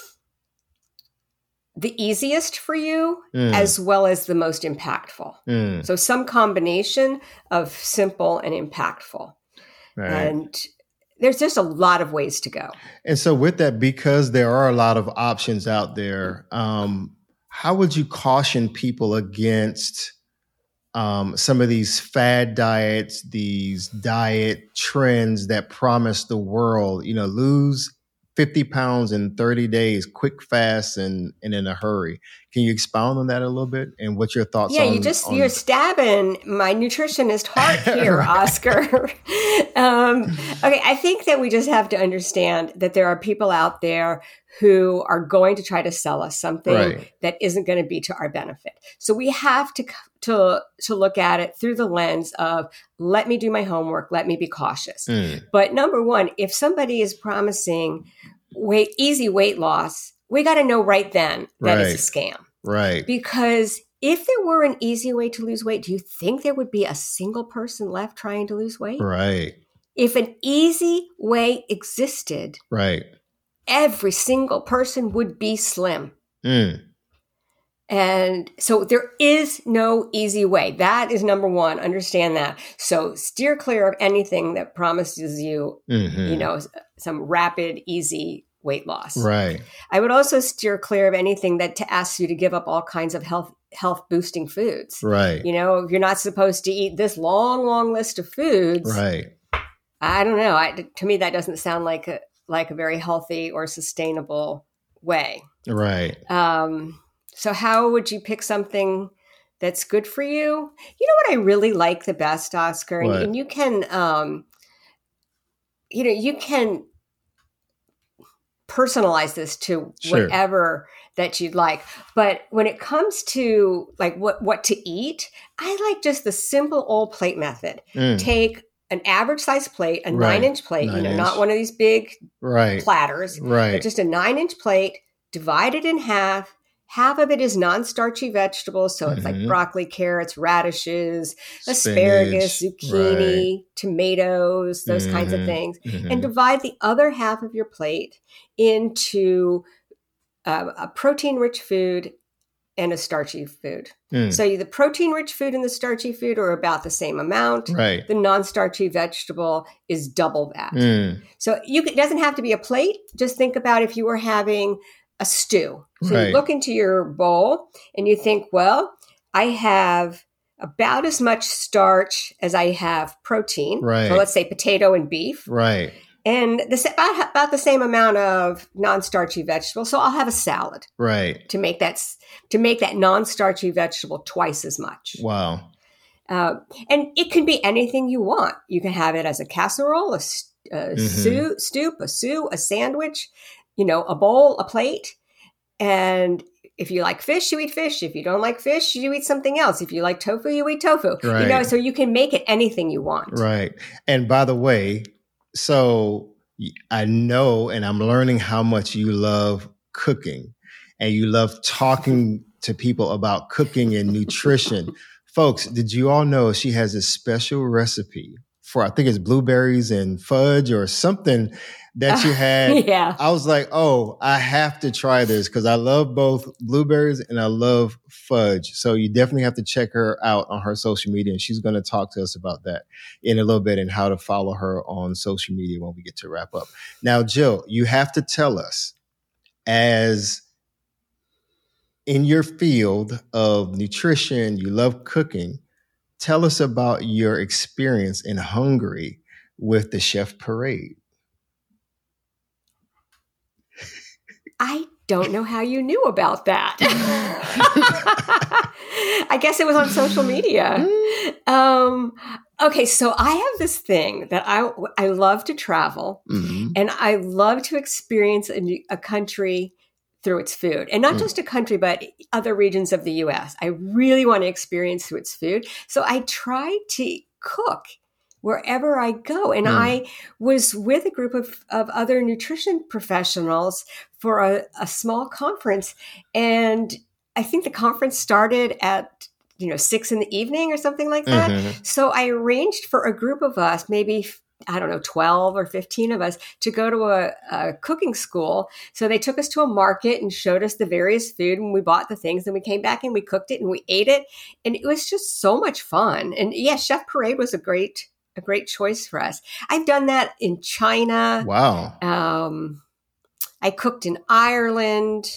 the easiest for you as well as the most impactful. So some combination of simple and impactful. Right. And there's just a lot of ways to go. And so with that, because there are a lot of options out there, how would you caution people against some of these fad diets, these diet trends that promise the world, lose 50 pounds in 30 days, quick, fast, and in a hurry. Can you expound on that a little bit? And what's your thoughts on? Yeah, you're stabbing my nutritionist heart here, Oscar. Okay, I think that we just have to understand that there are people out there who are going to try to sell us something that isn't going to be to our benefit. So we have to look at it through the lens of, let me do my homework, let me be cautious. But number one, if somebody is promising easy weight loss, we got to know right then that it's a scam. Right. Because if there were an easy way to lose weight, do you think there would be a single person left trying to lose weight? Right. If an easy way existed, every single person would be slim. And so there is no easy way. That is number one. Understand that. So steer clear of anything that promises you, some rapid, easy weight loss. Right. I would also steer clear of anything that asks you to give up all kinds of health boosting foods. Right. You're not supposed to eat this long list of foods. Right. I don't know. To me, that doesn't sound like a very healthy or sustainable way. Right. So how would you pick something that's good for you? You know what I really like the best, Oscar? And you can, you can personalize this to whatever that you'd like. But when it comes to like what to eat, I like just the simple old plate method. Take an average size plate, a 9-inch plate, not one of these big platters, but just a 9-inch plate, divide it in half. Half of it is non-starchy vegetables. So it's like broccoli, carrots, radishes, asparagus, zucchini, tomatoes, those kinds of things. And divide the other half of your plate into a protein-rich food and a starchy food. So the protein-rich food and the starchy food are about the same amount. The non-starchy vegetable is double that. So it doesn't have to be a plate. Just think about if you were having a stew. So you look into your bowl and you think, well, I have about as much starch as I have protein. So let's say potato and beef. And about the same amount of non-starchy vegetables. So I'll have a salad. To make that non-starchy vegetable twice as much. Wow. And it can be anything you want. You can have it as a casserole, a soup, a sandwich, a bowl, a plate. And if you like fish, you eat fish. If you don't like fish, you eat something else. If you like tofu, you eat tofu. So you can make it anything you want. And by the way, so I know, and I'm learning how much you love cooking and you love talking to people about cooking and nutrition. Folks, did you all know she has a special recipe for, I think it's blueberries and fudge or something that you had. I was like, I have to try this because I love both blueberries and I love fudge. So you definitely have to check her out on her social media. And she's going to talk to us about that in a little bit and how to follow her on social media when we get to wrap up. Now, Jill, you have to tell us, as in your field of nutrition, you love cooking, tell us about your experience in Hungary with the Chef Parade. I don't know how you knew about that. I guess it was on social media. Okay, so I have this thing that I love to travel, and I love to experience a country through its food. And not just a country, but other regions of the U.S. I really want to experience through its food. So I try to cook wherever I go. And I was with a group of other nutrition professionals for a small conference. And I think the conference started at 6 p.m. or something like that. Mm-hmm. So I arranged for a group of us, maybe, I don't know, 12 or 15 of us, to go to a cooking school. So they took us to a market and showed us the various food, and we bought the things, and we came back and we cooked it and we ate it. And it was just so much fun. And yeah, Chef Parade was a great choice for us. I've done that in China. Wow. I cooked in Ireland,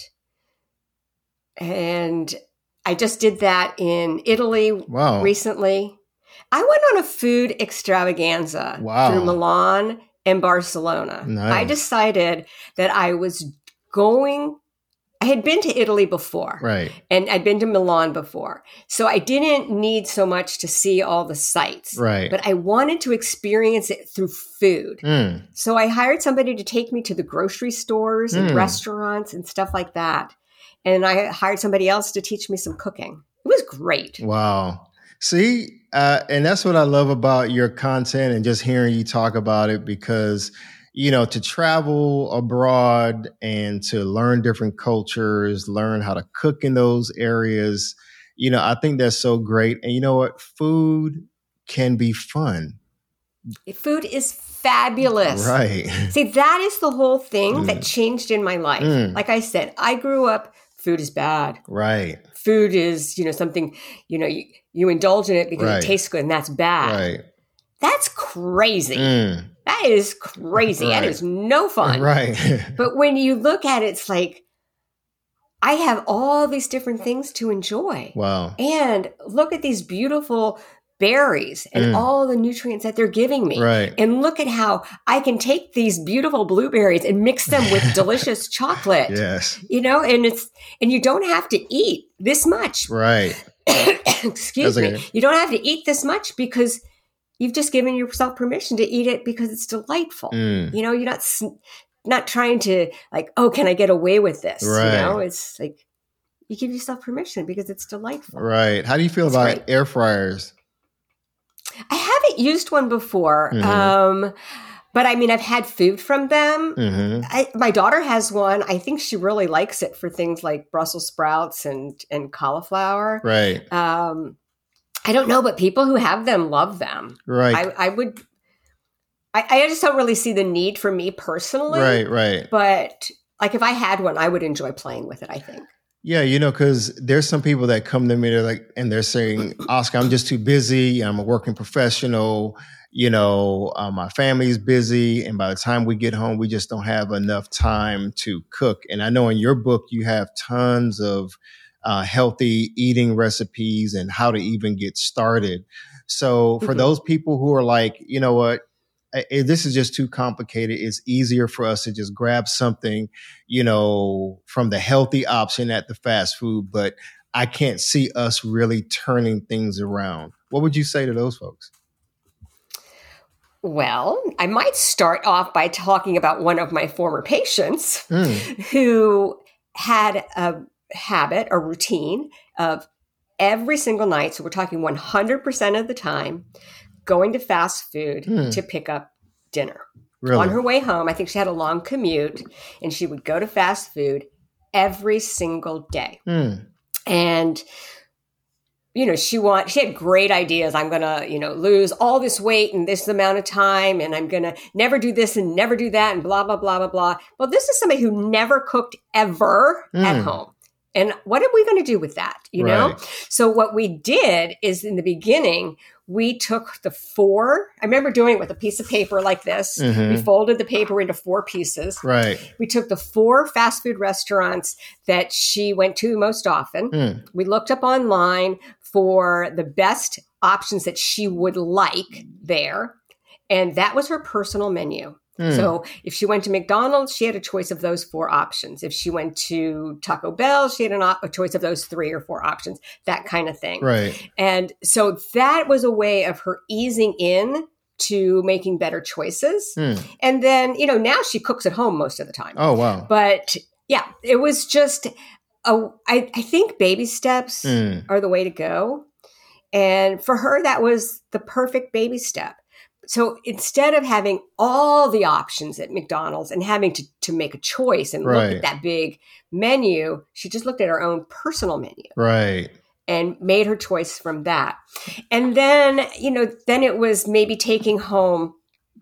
and I just did that in Italy recently. I went on a food extravaganza through Milan and Barcelona. Nice. I decided that I had been to Italy before. Right. And I'd been to Milan before. So I didn't need so much to see all the sights. Right. But I wanted to experience it through food. So I hired somebody to take me to the grocery stores and restaurants and stuff like that. And I hired somebody else to teach me some cooking. It was great. Wow. See, and that's what I love about your content and just hearing you talk about it, because, to travel abroad and to learn different cultures, learn how to cook in those areas, I think that's so great. And you know what? Food can be fun. Food is fabulous. Right. See, that is the whole thing that changed in my life. Like I said, I grew up, food is bad. Right. Food is, something, you indulge in it because it tastes good, and that's bad. Right. That's crazy. That is crazy. That is no fun. Right. But when you look at it, it's like, I have all these different things to enjoy. Wow. And look at these beautiful berries and all the nutrients that they're giving me. Right. And look at how I can take these beautiful blueberries and mix them with delicious chocolate. Yes. And you don't have to eat this much. Right. Excuse me. You don't have to eat this much because you've just given yourself permission to eat it because it's delightful. You're not trying to like, oh, can I get away with this? Right. It's like you give yourself permission because it's delightful. Right. How do you feel about air fryers? I haven't used one before, but I mean, I've had food from them. My daughter has one. I think she really likes it for things like Brussels sprouts and cauliflower. Right. I don't know, but people who have them love them. Right. I just don't really see the need for me personally. Right. But like if I had one, I would enjoy playing with it, I think. Yeah, because there's some people that come to me, they're saying, Oscar, I'm just too busy. I'm a working professional. My family's busy. And by the time we get home, we just don't have enough time to cook. And I know in your book, you have tons of healthy eating recipes and how to even get started. So for those people who are like, you know what, this is just too complicated. It's easier for us to just grab something, from the healthy option at the fast food, but I can't see us really turning things around. What would you say to those folks? Well, I might start off by talking about one of my former patients who had a habit, a routine of every single night. So we're talking 100% of the time, going to fast food to pick up dinner. Really? On her way home, I think she had a long commute, and she would go to fast food every single day. And, she had great ideas. I'm going to, lose all this weight in this amount of time, and I'm going to never do this and never do that and blah, blah, blah, blah, blah. Well, this is somebody who never cooked ever at home. And what are we going to do with that? Know? So what we did is in the beginning, we took I remember doing it with a piece of paper like this. We folded the paper into 4 pieces. Right. We took the 4 fast food restaurants that she went to most often. We looked up online for the best options that she would like there. And that was her personal menu. So if she went to McDonald's, she had a choice of those 4 options. If she went to Taco Bell, she had a choice of those 3 or 4 options, that kind of thing. Right. And so that was a way of her easing in to making better choices. And then, now she cooks at home most of the time. Oh, wow. But yeah, it was just, I think baby steps are the way to go. And for her, that was the perfect baby step. So instead of having all the options at McDonald's and having to make a choice and look at that big menu, she just looked at her own personal menu. Right. And made her choice from that. And then, then it was maybe taking home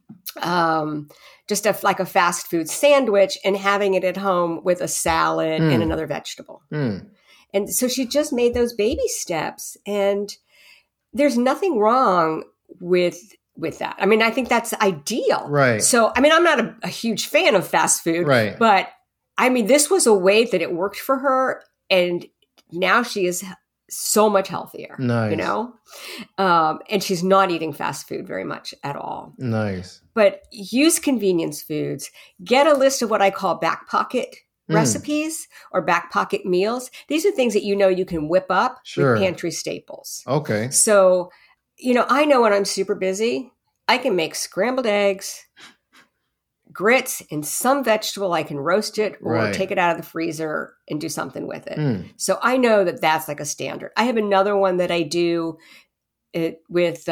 just like a fast food sandwich and having it at home with a salad and another vegetable. And so she just made those baby steps. And there's nothing wrong with that. I mean, I think that's ideal. Right. So, I mean, I'm not a huge fan of fast food. Right. But, I mean, this was a way that it worked for her. And now she is so much healthier, nice. And she's not eating fast food very much at all. Nice. But use convenience foods. Get a list of what I call back pocket recipes or back pocket meals. These are things that you can whip up with pantry staples. Okay. So, I know when I'm super busy, I can make scrambled eggs, grits, and some vegetable. I can roast it or take it out of the freezer and do something with it. So I know that that's like a standard. I have another one that I do it with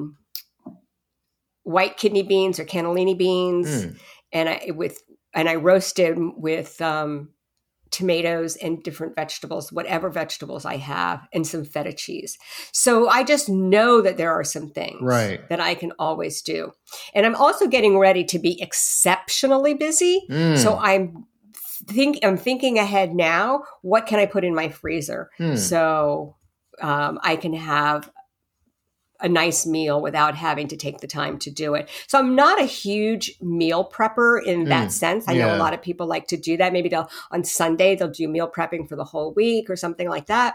white kidney beans or cannellini beans, and I roast them with tomatoes and different vegetables, whatever vegetables I have, and some feta cheese. So I just know that there are some things that I can always do. And I'm also getting ready to be exceptionally busy. So I'm thinking ahead now, what can I put in my freezer? So I can have a nice meal without having to take the time to do it. So I'm not a huge meal prepper in that sense. I know a lot of people like to do that. Maybe on Sunday, they'll do meal prepping for the whole week or something like that.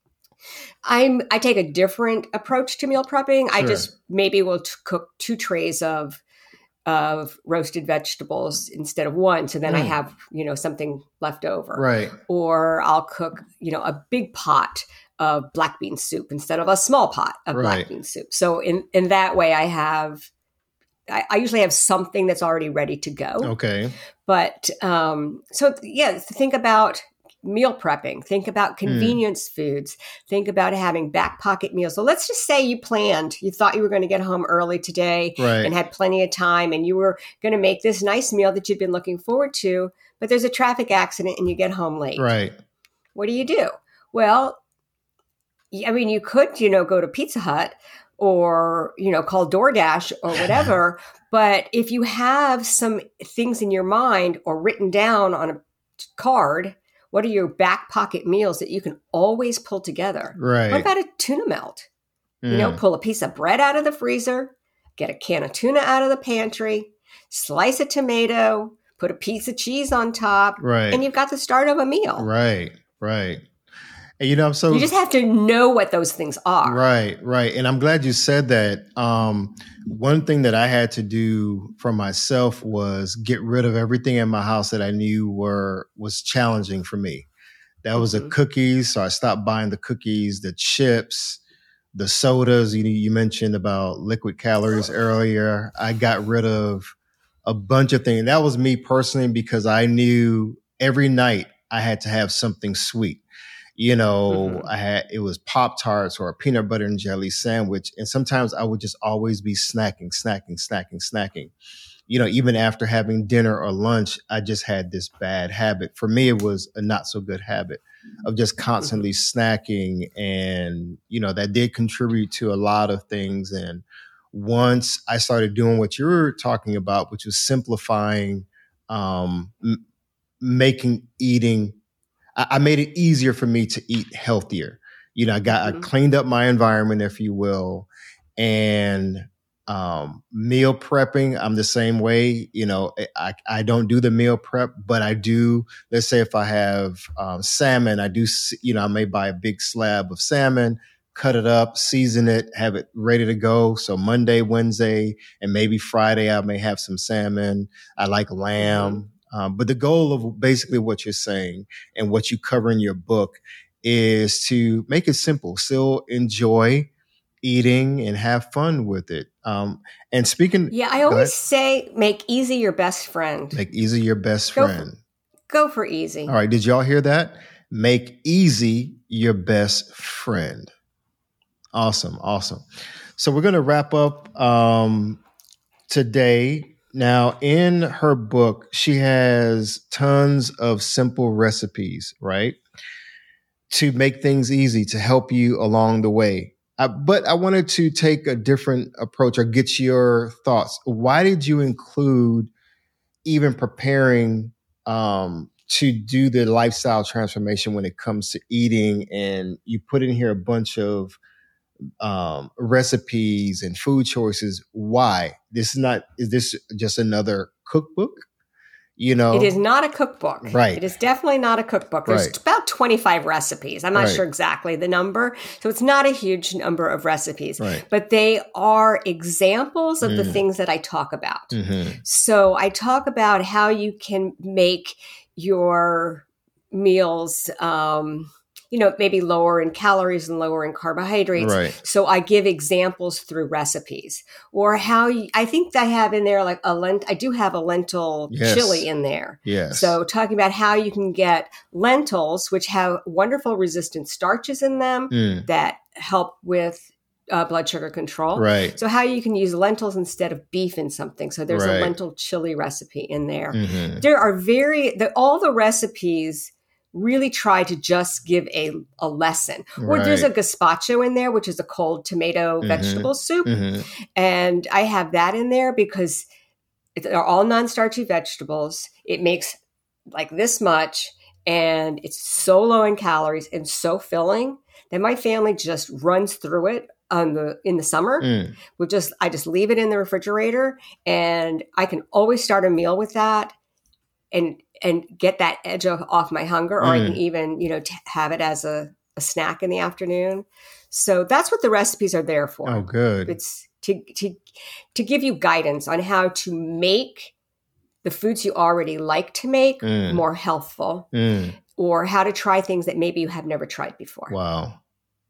I take a different approach to meal prepping. I just maybe will cook 2 trays of roasted vegetables instead of 1. So then I have, something left over. Right. Or I'll cook, a big pot of black bean soup instead of a small pot of black bean soup. So in that way I usually have something that's already ready to go. Okay. But, think about meal prepping, think about convenience foods, think about having back pocket meals. So let's just say you thought you were going to get home early today and had plenty of time and you were going to make this nice meal that you'd been looking forward to, but there's a traffic accident and you get home late. Right. What do you do? Well, I mean, you could, go to Pizza Hut or, call DoorDash or whatever. But if you have some things in your mind or written down on a card, what are your back pocket meals that you can always pull together? Right. What about a tuna melt? Pull a piece of bread out of the freezer, get a can of tuna out of the pantry, slice a tomato, put a piece of cheese on top, and you've got the start of a meal. Right, right. And, you just have to know what those things are. Right, right. And I'm glad you said that. One thing that I had to do for myself was get rid of everything in my house that I knew was challenging for me. That was the cookies. So I stopped buying the cookies, the chips, the sodas. You mentioned about liquid calories earlier. I got rid of a bunch of things. That was me personally because I knew every night I had to have something sweet. It was Pop-Tarts or a peanut butter and jelly sandwich. And sometimes I would just always be snacking. Even after having dinner or lunch, I just had this bad habit. For me, it was a not so good habit of just constantly snacking. And, that did contribute to a lot of things. And once I started doing what you were talking about, which was simplifying, making eating, I made it easier for me to eat healthier. I cleaned up my environment, if you will, and meal prepping. I'm the same way. I don't do the meal prep, but I do. Let's say if I have salmon, I do. I may buy a big slab of salmon, cut it up, season it, have it ready to go. So Monday, Wednesday, and maybe Friday, I may have some salmon. I like lamb. But the goal of basically what you're saying and what you cover in your book is to make it simple, still enjoy eating and have fun with it. And speaking... Yeah, I always say make easy your best friend. Make easy your best friend. Go for easy. All right. Did y'all hear that? Make easy your best friend. Awesome. So we're going to wrap up today. Now, in her book, she has tons of simple recipes, right? To make things easy, to help you along the way. But I wanted to take a different approach or get your thoughts. Why did you include even preparing to do the lifestyle transformation when it comes to eating? And you put in here a bunch of recipes and food choices. Why? Is this just another cookbook? It is not a cookbook. Right. It is definitely not a cookbook. There's about 25 recipes. I'm not sure exactly the number. So it's not a huge number of recipes, but they are examples of the things that I talk about. Mm-hmm. So I talk about how you can make your meals, maybe lower in calories and lower in carbohydrates. Right. So I give examples through recipes, or I think I have in there like I do have a lentil chili in there. Yes. So talking about how you can get lentils, which have wonderful resistant starches in them that help with blood sugar control. Right. So how you can use lentils instead of beef in something. So there's a lentil chili recipe in there. Mm-hmm. There are all the recipes really try to just give a lesson. Or there's a gazpacho in there, which is a cold tomato vegetable soup. Mm-hmm. And I have that in there because they're all non-starchy vegetables. It makes like this much, and it's so low in calories and so filling that my family just runs through it in the summer. I just leave it in the refrigerator, and I can always start a meal with that and get that edge off my hunger, or I can even, have it as a snack in the afternoon. So that's what the recipes are there for. Oh, good. It's to give you guidance on how to make the foods you already like to make more healthful, or how to try things that maybe you have never tried before. Wow.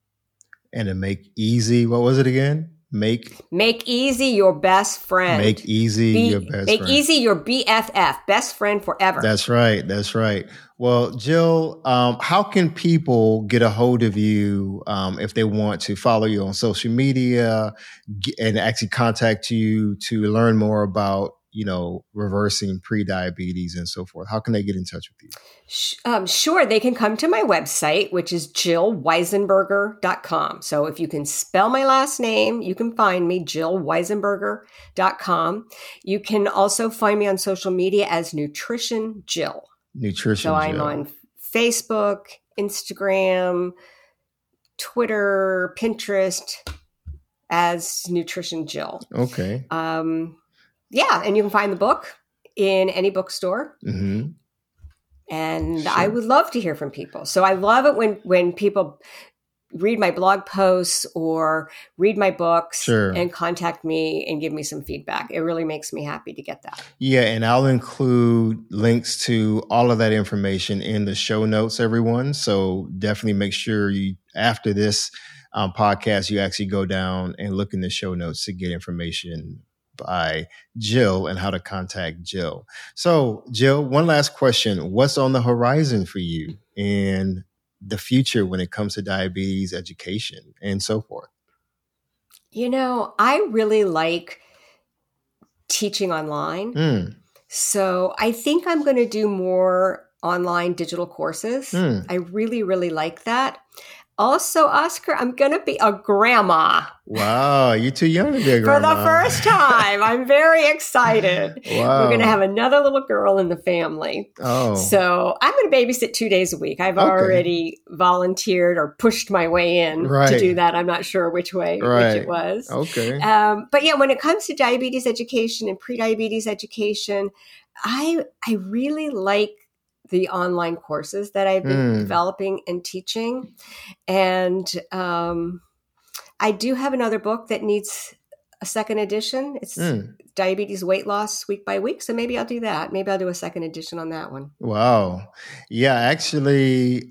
And to make easy, what was it again? Make easy your best friend. Make easy your best friend. Make easy your BFF, best friend forever. That's right. Well, Jill, how can people get a hold of you if they want to follow you on social media and actually contact you to learn more about, reversing prediabetes and so forth? How can they get in touch with you? Sure. They can come to my website, which is jillweisenberger.com. So if you can spell my last name, you can find me, jillweisenberger.com. You can also find me on social media as Nutrition Jill. So I'm on Facebook, Instagram, Twitter, Pinterest as Nutrition Jill. Okay. Yeah, and you can find the book in any bookstore. Mm-hmm. And I would love to hear from people. So I love it when people read my blog posts or read my books and contact me and give me some feedback. It really makes me happy to get that. Yeah, and I'll include links to all of that information in the show notes, everyone. So definitely make sure after this podcast, you actually go down and look in the show notes to get information by Jill and how to contact Jill. So, Jill, one last question. What's on the horizon for you in the future when it comes to diabetes education and so forth? I really like teaching online. So I think I'm going to do more online digital courses. I really, really like that. Also, Oscar, I'm going to be a grandma. Wow, you're too young to be a grandma. For the first time. I'm very excited. Wow. We're going to have another little girl in the family. Oh. So I'm going to babysit 2 days a week. I've already volunteered or pushed my way in to do that. I'm not sure which way which it was. Okay. But yeah, when it comes to diabetes education and prediabetes education, I really like the online courses that I've been developing and teaching. And I do have another book that needs a second edition. It's Diabetes Weight Loss Week by Week. So maybe I'll do that. Maybe I'll do a second edition on that one. Wow. Yeah, I actually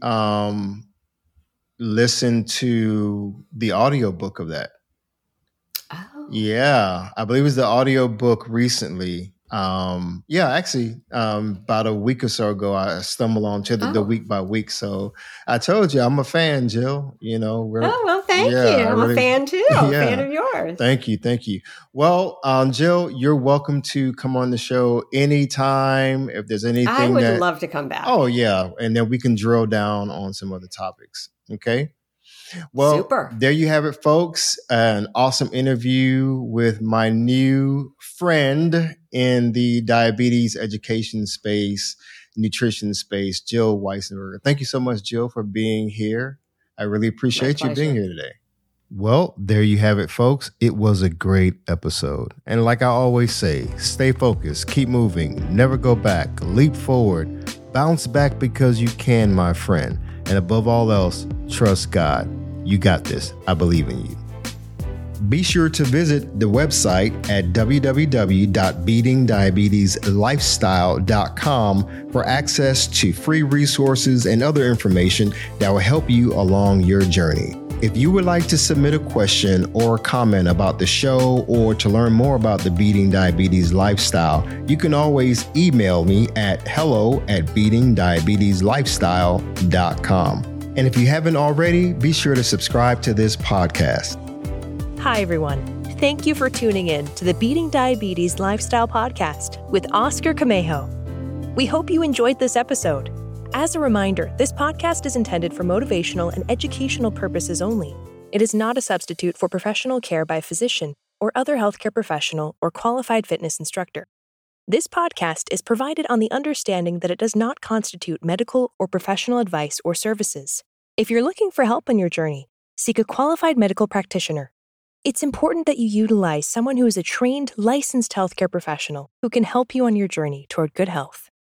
listened to the audiobook of that. Oh. Yeah, I believe it was the audiobook recently. Actually, about a week or so ago, I stumbled onto the week by week. So I told you I'm a fan, Jill. You know, thank you. I'm a fan too. I'm a fan of yours. Thank you. Well, Jill, you're welcome to come on the show anytime. If there's anything, I would love to come back. Oh yeah, and then we can drill down on some other topics. Okay. Well, super. There you have it, folks. An awesome interview with my new friend in the diabetes education space, nutrition space, Jill Weisenberger. Thank you so much, Jill, for being here. I really appreciate you being here today. Well, there you have it, folks. It was a great episode. And like I always say, stay focused, keep moving, never go back, leap forward, bounce back because you can, my friend. And above all else, trust God. You got this. I believe in you. Be sure to visit the website at www.beatingdiabetieslifestyle.com for access to free resources and other information that will help you along your journey. If you would like to submit a question or a comment about the show or to learn more about the Beating Diabetes Lifestyle, you can always email me at hello@beatingdiabetieslifestyle.com. And if you haven't already, be sure to subscribe to this podcast. Hi, everyone. Thank you for tuning in to the Beating Diabetes Lifestyle Podcast with Oscar Camejo. We hope you enjoyed this episode. As a reminder, this podcast is intended for motivational and educational purposes only. It is not a substitute for professional care by a physician or other healthcare professional or qualified fitness instructor. This podcast is provided on the understanding that it does not constitute medical or professional advice or services. If you're looking for help on your journey, seek a qualified medical practitioner. It's important that you utilize someone who is a trained, licensed healthcare professional who can help you on your journey toward good health.